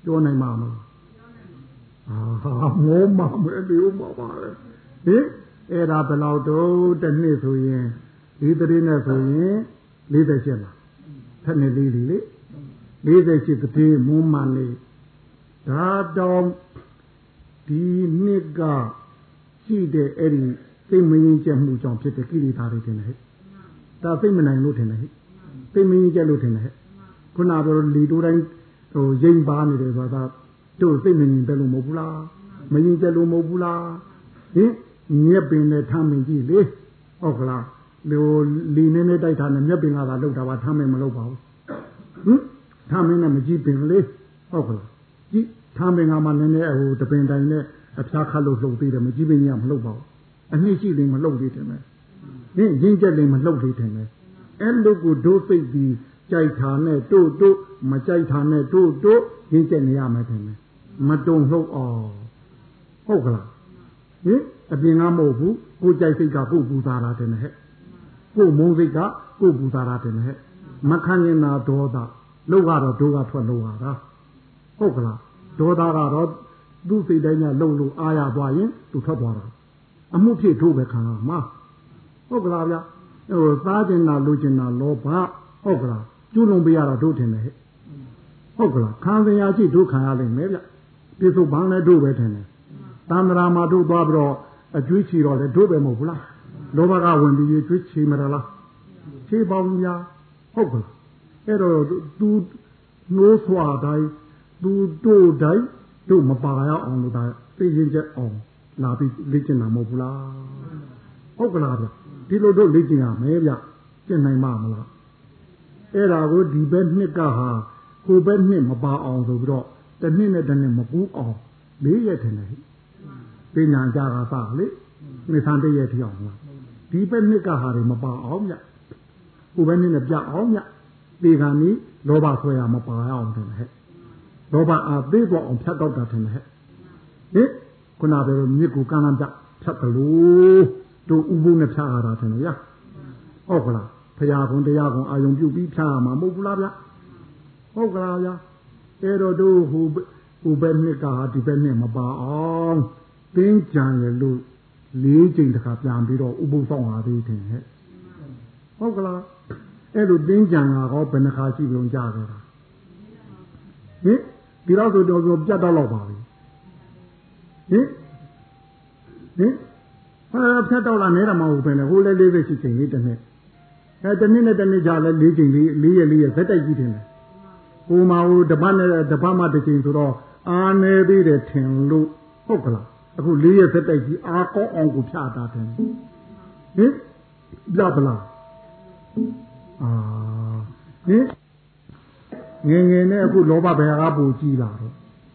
ပြောနိုင်မှာမလားအာမောမမဲဒီဥမှာပါလေဟင်အဲ့ဒါဘယ်လောက်တော့တစ်နှစ်ဆိုရင်ဒီတည်းနဲ့ဆိုရင်၄၈လားထက်နေလေးလေ၄၈တည်းမွန်းမှန်လေးဒါတော့ဒီနှစ်ကရှိတဲ့အဲ့ဒီစိတ်မငြိမ်ချက်မှုကြောင့်ဖြစ်တဲ့ကိလေသာတွေတင်တယ်ဟဲ့ဒါစိတ်မနိုင်လို့တင်တယ်ဟဲ့စိတ်မငြိမ်ချက်လို့တင်တယ်ဟဲ့ခုနကလီတိုးတိုင်းဟိုရိမ့်ပါနေတယ်ဆိုတာတို့စိတ်မငြိမ်တယ်လို့မဟုတ်ဘူးလားမငြိမ်ချက်လို့မဟုတ်ဘူးလားဟင်မြက်ပင်နဲ့ထမ်းမင်ကြည့်လေဟုတ်ကလားလေလီနေနေတိုက်တာနဲ့မြက်ပင်ကသာလောက်တာပါထမ်းမင်မလောက်ပါဘူးဟင်ထမ်းမင်နဲ့မကြည့်ပင်လေဟုတ်ကလားကြည့်ထမ်းပင်ကမှနည်းနည်းဟိုတပင်တိုင်နဲ့အဖျားခတ်လို့လှုပ်သေးတယ်မကြည့်ပင်ကြီးကမလှုပ်ပါဘူးအနှစ်ရှိရင်မလှုပ်သေးတယ်မယ်ဟင်ရင်းချက်ရင်မလှုပ်သေးတယ်မယ်အဲ့လိုကိုဒုစိတ်ပြီးကြိုက်တာနဲ့တို့တို့မကြိုက်တာနဲ့တို့တို့ရင်းချက်နေရမယ်တယ်မယ်မတုံလှုပ်အောင်ဟုတ်ကလားဟင်အပြင်ကမဟုတ်ဘူးကိုကြိုက်စိတ်ကကိုပူသားတာတယ်ဟဲ့ကိုမုန်းစိတ်ကကိုပူသားတာတယ်ဟဲ့မခံရင်နာဒေါသလှုပ်ကတော့ဒုကထွက်လို့ရတာဟုတ်ကလားဒေါသကတော့သူ့စိတ်တိုင်းကလှုပ်လို့အားရသွားရင်သူထွက်သွားတာအမှုဖြစ်ထိုးပဲခံရမှာဟုတ်ကလားဗျဟိုသားကျင်တာလူကျင်တာလောဘဟုတ်ကလားကျွလွန်ပေးရတာတို့ထင်တယ်ဟဲ့ဟုတ်ကလားခံစရာရှိတို့ခံရလိမ့်မယ်ဗျပြစ္ဆုတ်ပန်းလည်းတို့ပဲထင်တယ်တန္တရာမှာတို့သွားပြီးတော့အကျွေးချီတော့လည်းတို့ပဲမဟုတ်ဘူးလားလောဘကဝင်ပြီးကျွေးချီမရလားချီပေါင်းများဟုတ်ကလားအဲ့တော့သူနိုးဆွာတိုင်းသူတို့တိုင်းတို့မပါရအောင်လို့ဒါသိရင်ချက်အောင်လာပြီးလေ့ကျင့်တာမဟုတ်ဘူးလားဟုတ်ကလားဗျဒီလိုတို့လေ့ကျင့်ရမယ်ဗျကျင့်နိုင်မှာမလားအဲ့ဒါကိုဒီဘက်နှစ်ကဟာကိုဘက်နှစ်မပါအောင်ဆိုပြီးတော့တစ်နှစ်နဲ့တစ်နှစ်မပူးအောင်လေးရက်ထင်တယ်ပညာကြတာစလေနေသံတရက်ထီအောင်လားဒီဘက်နှစ်ကဟာတွေမပါအောင်ဗျကိုဘက်နှစ်နဲ့ပြအောင်ဗျဒီကံนี้လောဘဆွဲရမပါအောင်တယ်ဟဲ့လောဘအာသေးတော့အောင်ဖြတ်တော့တာထင်တယ်ဟဲ့ဟင်ခုနကပြောမြစ်ကိုကမ်းလမ်းပြဖြတ်ကလို့တို့ဥပုနဲ့ဖြတ်ရတာထင်တယ်ရဟုတ်ကလားဖရာကုံတရားကုံအာယုံပြုတ်ပြီးဖြတ်ရမှာမဟုတ်ဘူးလားဗျဟုတ်ကလားဗျအဲ့တော့တို့ဟိုဟိုဘက်နှစ်ကဟာဒီဘက်နှစ်မပါအောင်တင်းကြံရလို့လေးချိန်တခါပြန်ပြီးတော့ဥပုဆောင်လာသေးတယ်ဟဲ့ဟုတ်ကလားအဲ့လိုတင်းကြံတာကောဘယ်နှခါရှိပြုံးကြကြတာဟင်ဒီတော့ဆိုတော့ပြတ်တော့ပါပြီဟင်ဟင်ဟာဖြတ်တော့လာနေတာမဟုတ်ပဲလေဟိုလဲလေးပဲရှိချိန်လေးတစ်နှစ်အဲတစ်နှစ်နဲ့တစ်နှစ်ကြာလဲလေးချိန်လေးလေးရက်လေးရက်ဇက်တိုက်ကြည့်တယ်ဟိုမှာဟိုတပတ်နဲ့တပတ်မှတစ်ချိန်ဆိုတော့အာနေသေးတယ်ထင်လို့ဟုတ်ကလားအခုလေးရက်ဇက်တိုက်ကြည့်အာကောင်းအောင်ကိုဖြတ်တာတယ်ဟင်ပြပလားအာဟင်ငယ်ငယ်နဲ့အခုလောဘဘယ်ကပူကြည့်လာတော့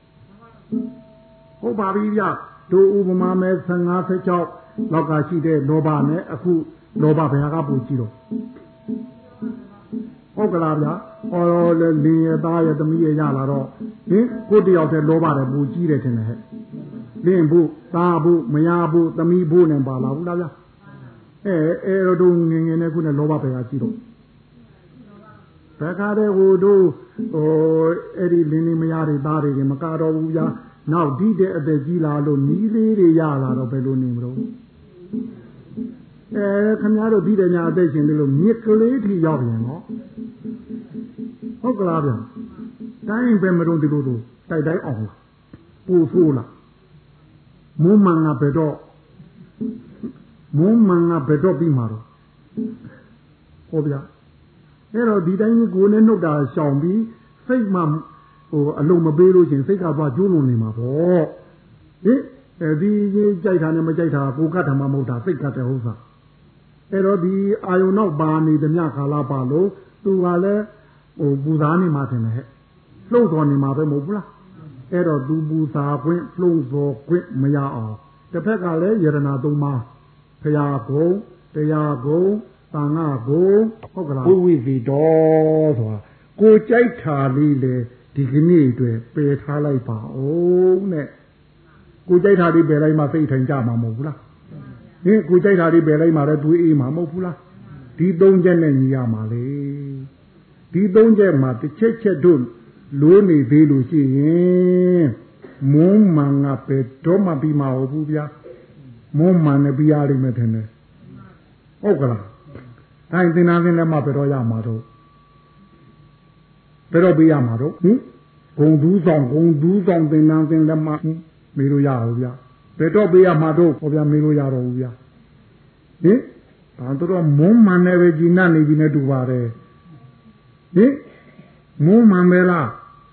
ဟုတ်ပါပြီဗျတို့ဥပမာမဲ့ဆယ်ငါးဆယ်၆လောက်ကရှိတဲ့လောဘနဲ့အခုလောဘဘယ်ကပူကြည့်တော့ဟုတ်ကလားဗျဟောလေလင်းရသားရသမီးရရလာတော့ဟင်ကိုတယောက်တည်းလောဘတယ်ပူကြည့်တယ်ထင်တယ်ဟဲ့လင်းဖို့သားဖို့မယားဖို့သမီးဖို့နဲ့ပါလာဘူးလားဗျအဲအဲတို့ငယ်ငယ်နဲ့ခုနဲ့လောဘဘယ်ကကြည့်တော့ဘယ်ကားတဲ့ဟိုတို့ဟိုအဲ့ဒီလင်းလင်းမယားတွေသားတွေမကတော့ဘူးဗျာနောက်ဒီတဲ့အသက်ကြီးလာလို့နီးလေးတွေရလာတော့ဘယ်လိုနေမလို့အဲခင်ဗျားတို့ဒီတဲ့ညာအသက်ရှင်တယ်လို့မြစ်ကလေးထိရောက်ပြန်တော့ဟုတ်ကလားဗျာတိုင်းပဲမတော့ဒီလိုတို့တိုက်တိုင်းအောင်လားပူဆိုးလားမုံမန်ကဘယ်တော့မုံမန်ကဘယ်တော့ပြီးမှာတော့ဟောဗျာအဲ့တော့ဒီတိုင်းကိုနဲ့နှုတ်တာရှောင်ပြီးစိတ်မှဟိုအလုံးမပေးလို့ရှင်စိတ်ကသွားကျိုးလွန်နေမှာပေါ့ဟင်အဲဒီကြိုက်တာနဲ့မကြိုက်တာကိုကတ်ဓမ္မမဟုတ်တာစိတ်ကတ်တဲ့ဥစ္စာအဲ့တော့ဒီအာယုံနောက်ပါနေသမျှကာလပါလို့သူကလည်းဟိုပူသားနေမှာတင်တယ်ဟဲ့လှုပ်တော်နေမှာပဲမဟုတ်ဘူးလားအဲ့တော့သူပူသားခွင့်လှုပ်တော်ခွင့်မရအောင်တစ်ဖက်ကလည်းယရနာသုံးပါးဖရာကုံတရားကုံသံဃာကုံဟုတ်ကလားဝိဝိစီတော်ဆိုတာကိုကြိုက်တာလေးလေဒီကနေ့အတွက်ပယ်ထားလိုက်ပါဦးနဲ့ကိုကြိုက်တာလေးပယ်လိုက်မှစိတ်ထိုင်ကြမှာမဟုတ်ဘူးလားဟင်ကိုကြိုက်တာလေးပယ်လိုက်မှလည်းတွေးအေးမှာမဟုတ်ဘူးလားဒီသုံးချက်နဲ့ညီရမှာလေဒီသုံးချက်မှာတစ်ချက်ချက်တို့ luni bilu si mon manga pe doma bima obubia mon mane biari metene okala ai tinazin le ma pero ya ma do pero biya ma do hm gong du song gong du song tinazin le ma me lo ya ho bia pero biya ma do ho bia me lo ya ro bia hm ba to mon mane be jina ni bi ne tu ba de hm mon man be la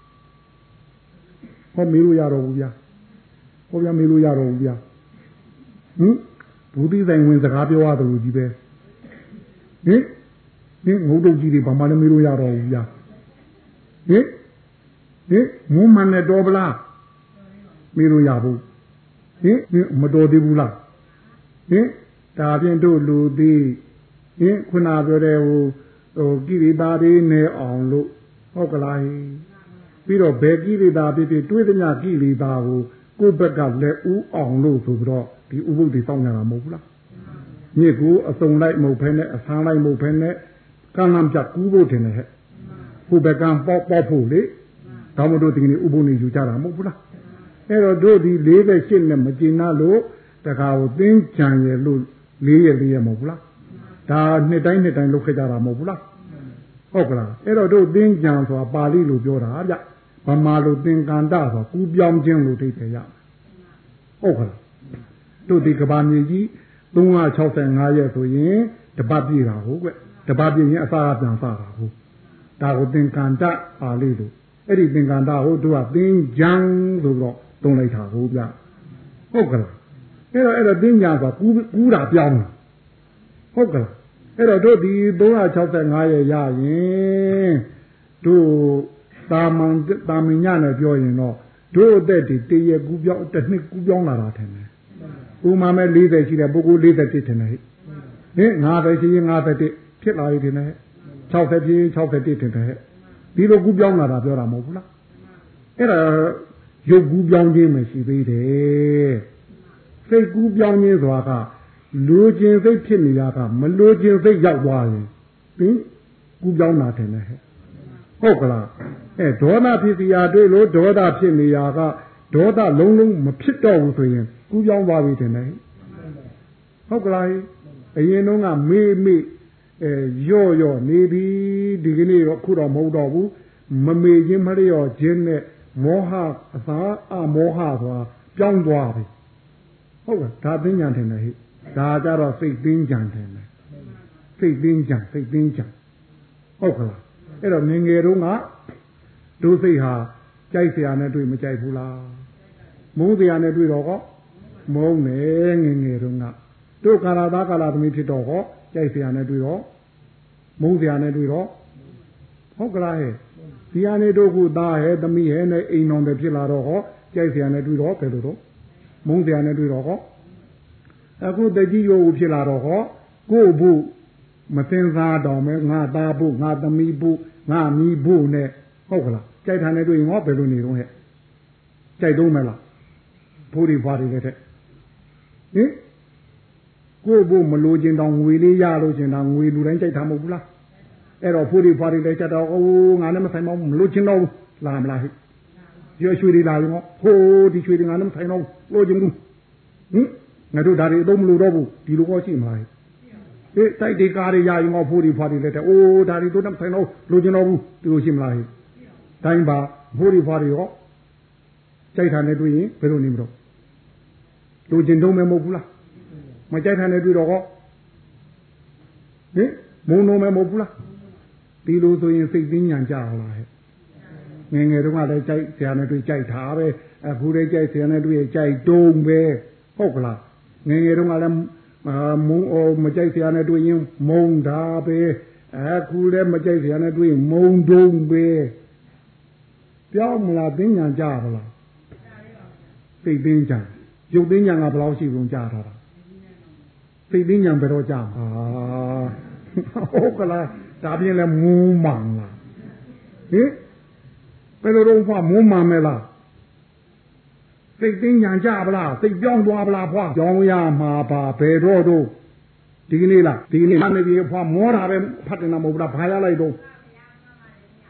ဟောမေးလို့ရတော့ဘူးဗျာဟောဗျာမေးလို့ရတော့ဘူးဗျာဟင်ဘူတိဆိုင်ဝင်စကားပြောရတယ်လို့ကြီးပဲဟင်ဟင်ငုတ်တုတ်ကြီးတွေဘာမှလည်းမေးလို့ရတော့ဘူးဗျာဟင်ဟင်မုံမနဲ့တော်ပလားမေးလို့ရဘူးဟင်မတော်သေးဘူးလားဟင်ဒါဖြင့်တို့လူသည်ဟင်ခုနပြောတဲ့ဟိုဟိုကိရိတာတွေနေအောင်လို့ဟုတ်ကလားပြီးတော့ဘယ်ကိလေသာဖြစ်ဖြစ်တွေးသမျှကိလေသာကိုကိုယ့်ဘက်ကလက်ဦးအောင်လို့ဆိုပြီးတော့ဒီဥပုသ်တွေစောင့်နေတာမဟုတ်ဘူးလားညစ်ကိုအစုံလိုက်မဟုတ်ဖဲနဲ့အဆန်းလိုက်မဟုတ်ဖဲနဲ့ကံလမ်းပြကူးဖို့တင်တယ်ဟဲ့ကိုယ့်ဘက်ကပေါက်ပေါက်ဖို့လေဒါမှမဟုတ်ဒီကနေ့ဥပုသ်နေယူကြတာမဟုတ်ဘူးလားအဲ့တော့တို့ဒီ၄၈နဲ့မကျင်နာလို့တခါကိုသင်္ကြံရလို့၄ရက်၄ရက်မဟုတ်ဘူးလားဒါနှစ်တိုင်းနှစ်တိုင်းလုပ်ခဲ့ကြတာမဟုတ်ဘူးလားဟုတ်ကလားအဲ့တော့တို့သင်္ကြံဆိုတာပါဠိလိုပြောတာဗျဗမာလိုသင်္ကန္တဆိုကူးပြောင်းခြင်းလို့သိတယ်ရဟုတ်ကလားတို့ဒီကဘာမြေကြီး၃၆၅ရက်ဆိုရင်တပတ်ပြည့်တာဟုတ်ကွတပတ်ပြည့်ရင်အစာပြန်စတာဟုတ်ဒါကိုသင်္ကန္တပါဠိလိုအဲ့ဒီသင်္ကန္တကိုတို့ကသင်္ကြံဆိုတော့သုံးလိုက်တာဟုတ်ဗျဟုတ်ကလားအဲ့တော့အဲ့တော့သင်္ကြံဆိုကူးကူးတာပြောင်းတာဟုတ်ကလားအဲ့တော့တို့ဒီ၃၆၅ရက်ရရင်တို့တာမန်တာမင်ညနဲ့ပြောရင်တော့တို့အသက်ဒီတရကူးပြောင်းတစ်နှစ်ကူးပြောင်းလာတာထင်တယ်ဥမာမဲ့၄၀ရှိတယ်ပုဂ္ဂိုလ်၄၁ထင်တယ်ဟင်၅၀ရှိရင်၅၁ဖြစ်လာပြီထင်တယ်၆၀ဖြစ်ရင်၆၁ထင်တယ်ဒီလိုကူးပြောင်းလာတာပြောတာမဟုတ်ဘူးလားအဲ့ဒါရုပ်ကူးပြောင်းခြင်းမရှိသေးတယ်စိတ်ကူးပြောင်းခြင်းဆိုတာကလိုချင်စိတ်ဖြစ်နေတာကမလိုချင်စိတ်ရောက်သွားရင်ဟင်ကူးပြောင်းတာထင်တယ်ဟဲ့ဟုတ်ကလားအဲဒေါသဖြစ်စီရာတွေ့လို့ဒေါသဖြစ်နေရာကဒေါသလုံးလုံးမဖြစ်တော့ဘူးဆိုရင်ကူးပြောင်းသွားပြီထင်တယ်ဟုတ်ကလားအရင်တုန်းကမေးမေးအဲရော့ရော့နေပြီဒီကနေ့တော့ခုတော့မဟုတ်တော့ဘူးမမေ့ခြင်းမလျော့ခြင်းနဲ့မောဟအသာအမောဟဆိုတာပြောင်းသွားပြီဟုတ်ကဲ့ဒါသိဉာဏ်ထင်တယ်ဟိဒါကြတော့စိတ်သိဉာဏ်ထင်တယ်စိတ်သိဉာဏ်စိတ်သိဉာဏ်ဟုတ်ကလားအဲ့တော့ငယ်ငယ်တုန်းကဒုစိတ်ဟာကြိုက်เสียနဲ့တွေ့မကြိုက်ဘူးလားမုန်းเสียနဲ့တွေ့တော့ဟောမုန်းတယ်ငယ်ငယ်တုန်းကတို့ကာလသားကာလသမီးဖြစ်တော့ဟောကြိုက်เสียနဲ့တွေ့တော့မုန်းเสียနဲ့တွေ့တော့ဟုတ်ကလားဟဲ့ဒီဟာနေတို့ခုသားဟဲ့သမီးဟဲ့နဲ့အိမ်တော်တွေဖြစ်လာတော့ဟောကြိုက်เสียနဲ့တွေ့တော့ဘယ်လိုတော့မုန်းเสียနဲ့တွေ့တော့ဟောအခုတကြီးရိုးဖြစ်လာတော့ဟောကို့ဘူးမစင်စားတော့မဲငါသားဖို့ငါသမီးဖို့ငါမီးဖို့နဲ့ဟုတ်ကလားကြိုက်တာနဲ့တွေ့ရင်ဟောဘယ်လိုနေတော့ဟဲ့ကြိုက်တော့မလားဖို့ဒီဖွားတွေလည်းတဲ့ဟင်ကို့ဖို့မလိုချင်တော့ငွေလေးရလို့ချင်တာငွေလူတိုင်းကြိုက်တာမဟုတ်ဘူးလားအဲ့တော့ဖို့ဒီဖွားတွေလည်းကြတော့အိုးငါလည်းမဆိုင်တော့မလိုချင်တော့လာမလားဟဲ့ရွှေရွှေတွေလာရင်ဟောဟိုးဒီရွှေတွေငါလည်းမဆိုင်တော့လိုချင်ဘူးဟင်ငါတို့ဒါတွေအသုံးမလိုတော့ဘူးဒီလိုကောရှိမလားအေးတိုက်ဒီကားတွေရရင်ဟောဖို့ဒီဖွားတွေလည်းတဲ့အိုးဒါတွေတို့တော့ဆိုင်တော့လိုချင်တော့ဘူးဒီလိုရှိမလားဟဲ့တိုင်းပါဖို့ဒီဖွားတွေရောကြိုက်တာနဲ့တွေ့ရင်ဘယ်လိုနေမလို့လိုချင်တော့မယ်မဟုတ်ဘူးလားမကြိုက်တာနဲ့တွေ့တော့ဟောဟင်မုံတော့မယ်မဟုတ်ဘူးလားဒီလိုဆိုရင်စိတ်သိဉာဏ်ကြအောင်လားဟဲ့ငယ်ငယ်တုန်းကလည်းကြိုက်ဆရာနဲ့တွေ့ကြိုက်တာပဲအခုလည်းကြိုက်ဆရာနဲ့တွေ့ကြိုက်တုံးပဲဟုတ်ကလားငယ်ငယ်တုန်းကလည်းမုံအော်မကြိုက်ဆရာနဲ့တွေ့ရင်မုံတာပဲအခုလည်းမကြိုက်ဆရာနဲ့တွေ့ရင်မုံတုံးပဲပြောင်းမလားသိဉာဏ်ကြပါလားစိတ်သိဉာဏ်ရုပ်သိဉာဏ်ကဘယ်လောက်ရှိကုန်ကြတာလားစိတ်သိဉာဏ်ဘယ်တော့ကြမှာဟုတ်ကလားဒါပြင်လဲမူးမှန်လားဟင်ဘယ်လိုတော့ဖွာမူးမှန်မဲလားစိတ်သိဉာဏ်ကြပါလားစိတ်ပြောင်းသွားပါလားဖွာကြောင်းရမှာပါဘယ်တော့တော့ဒီကနေ့လားဒီကနေ့မနေ့ကဖွာမောတာပဲဖတ်တယ်မဟုတ်ဘူးလားဘာရလိုက်တော့ဟ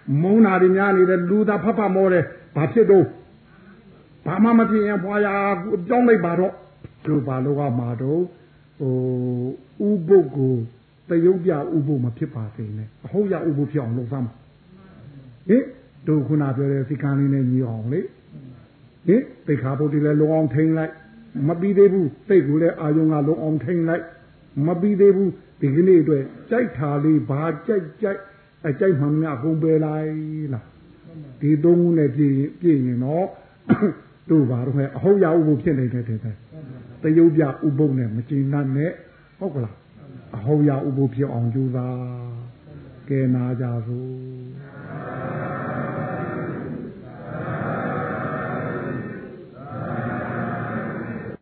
မုံနာတွေများနေတဲ့လူသားဖတ်ဖတ်မောတယ်ဘာဖြစ်တော့ဘာမှမဖြစ်ရင်ဘွာရာကြောင်းလိုက်ပါတော့သူဘာလို့ကမှာတော့ဟိုဥပုပ်ကိုတယုတ်ပြဥပုပ်မဖြစ်ပါစေနဲ့အဟုတ်ရဥပုပ်ဖြစ်အောင်လုပ်သမ်းပါဟင်တို့ခုနပြောတဲ့စိကံလေးနဲ့ညီအောင်လေဟင်တိတ်ခါပုတ်တွေလည်းလုံအောင်ထိန်လိုက်မပြီးသေးဘူးတိတ်ကိုလည်းအာယုံကလုံအောင်ထိန်လိုက်မပြီးသေးဘူးဒီကနေ့အတွက်ကြိုက်တာလေးဘာကြိုက်ကြိုက်အကြိုက်မှမများကုန်ပယ်လိုက်လားဒီသုံးခုနဲ့ပြည့်ပြည့်ရင်တော့တို့ပါတော့အဟုတ်ရဥပုပ်ဖြစ်နေတဲ့တဲ့တယုတ်ပြဥပုပ်နဲ့မကျင်တတ်နဲ့ဟုတ်ကလားအဟုတ်ရဥပုပ်ဖြစ်အောင်ကြိုးစားကဲနာကြစို့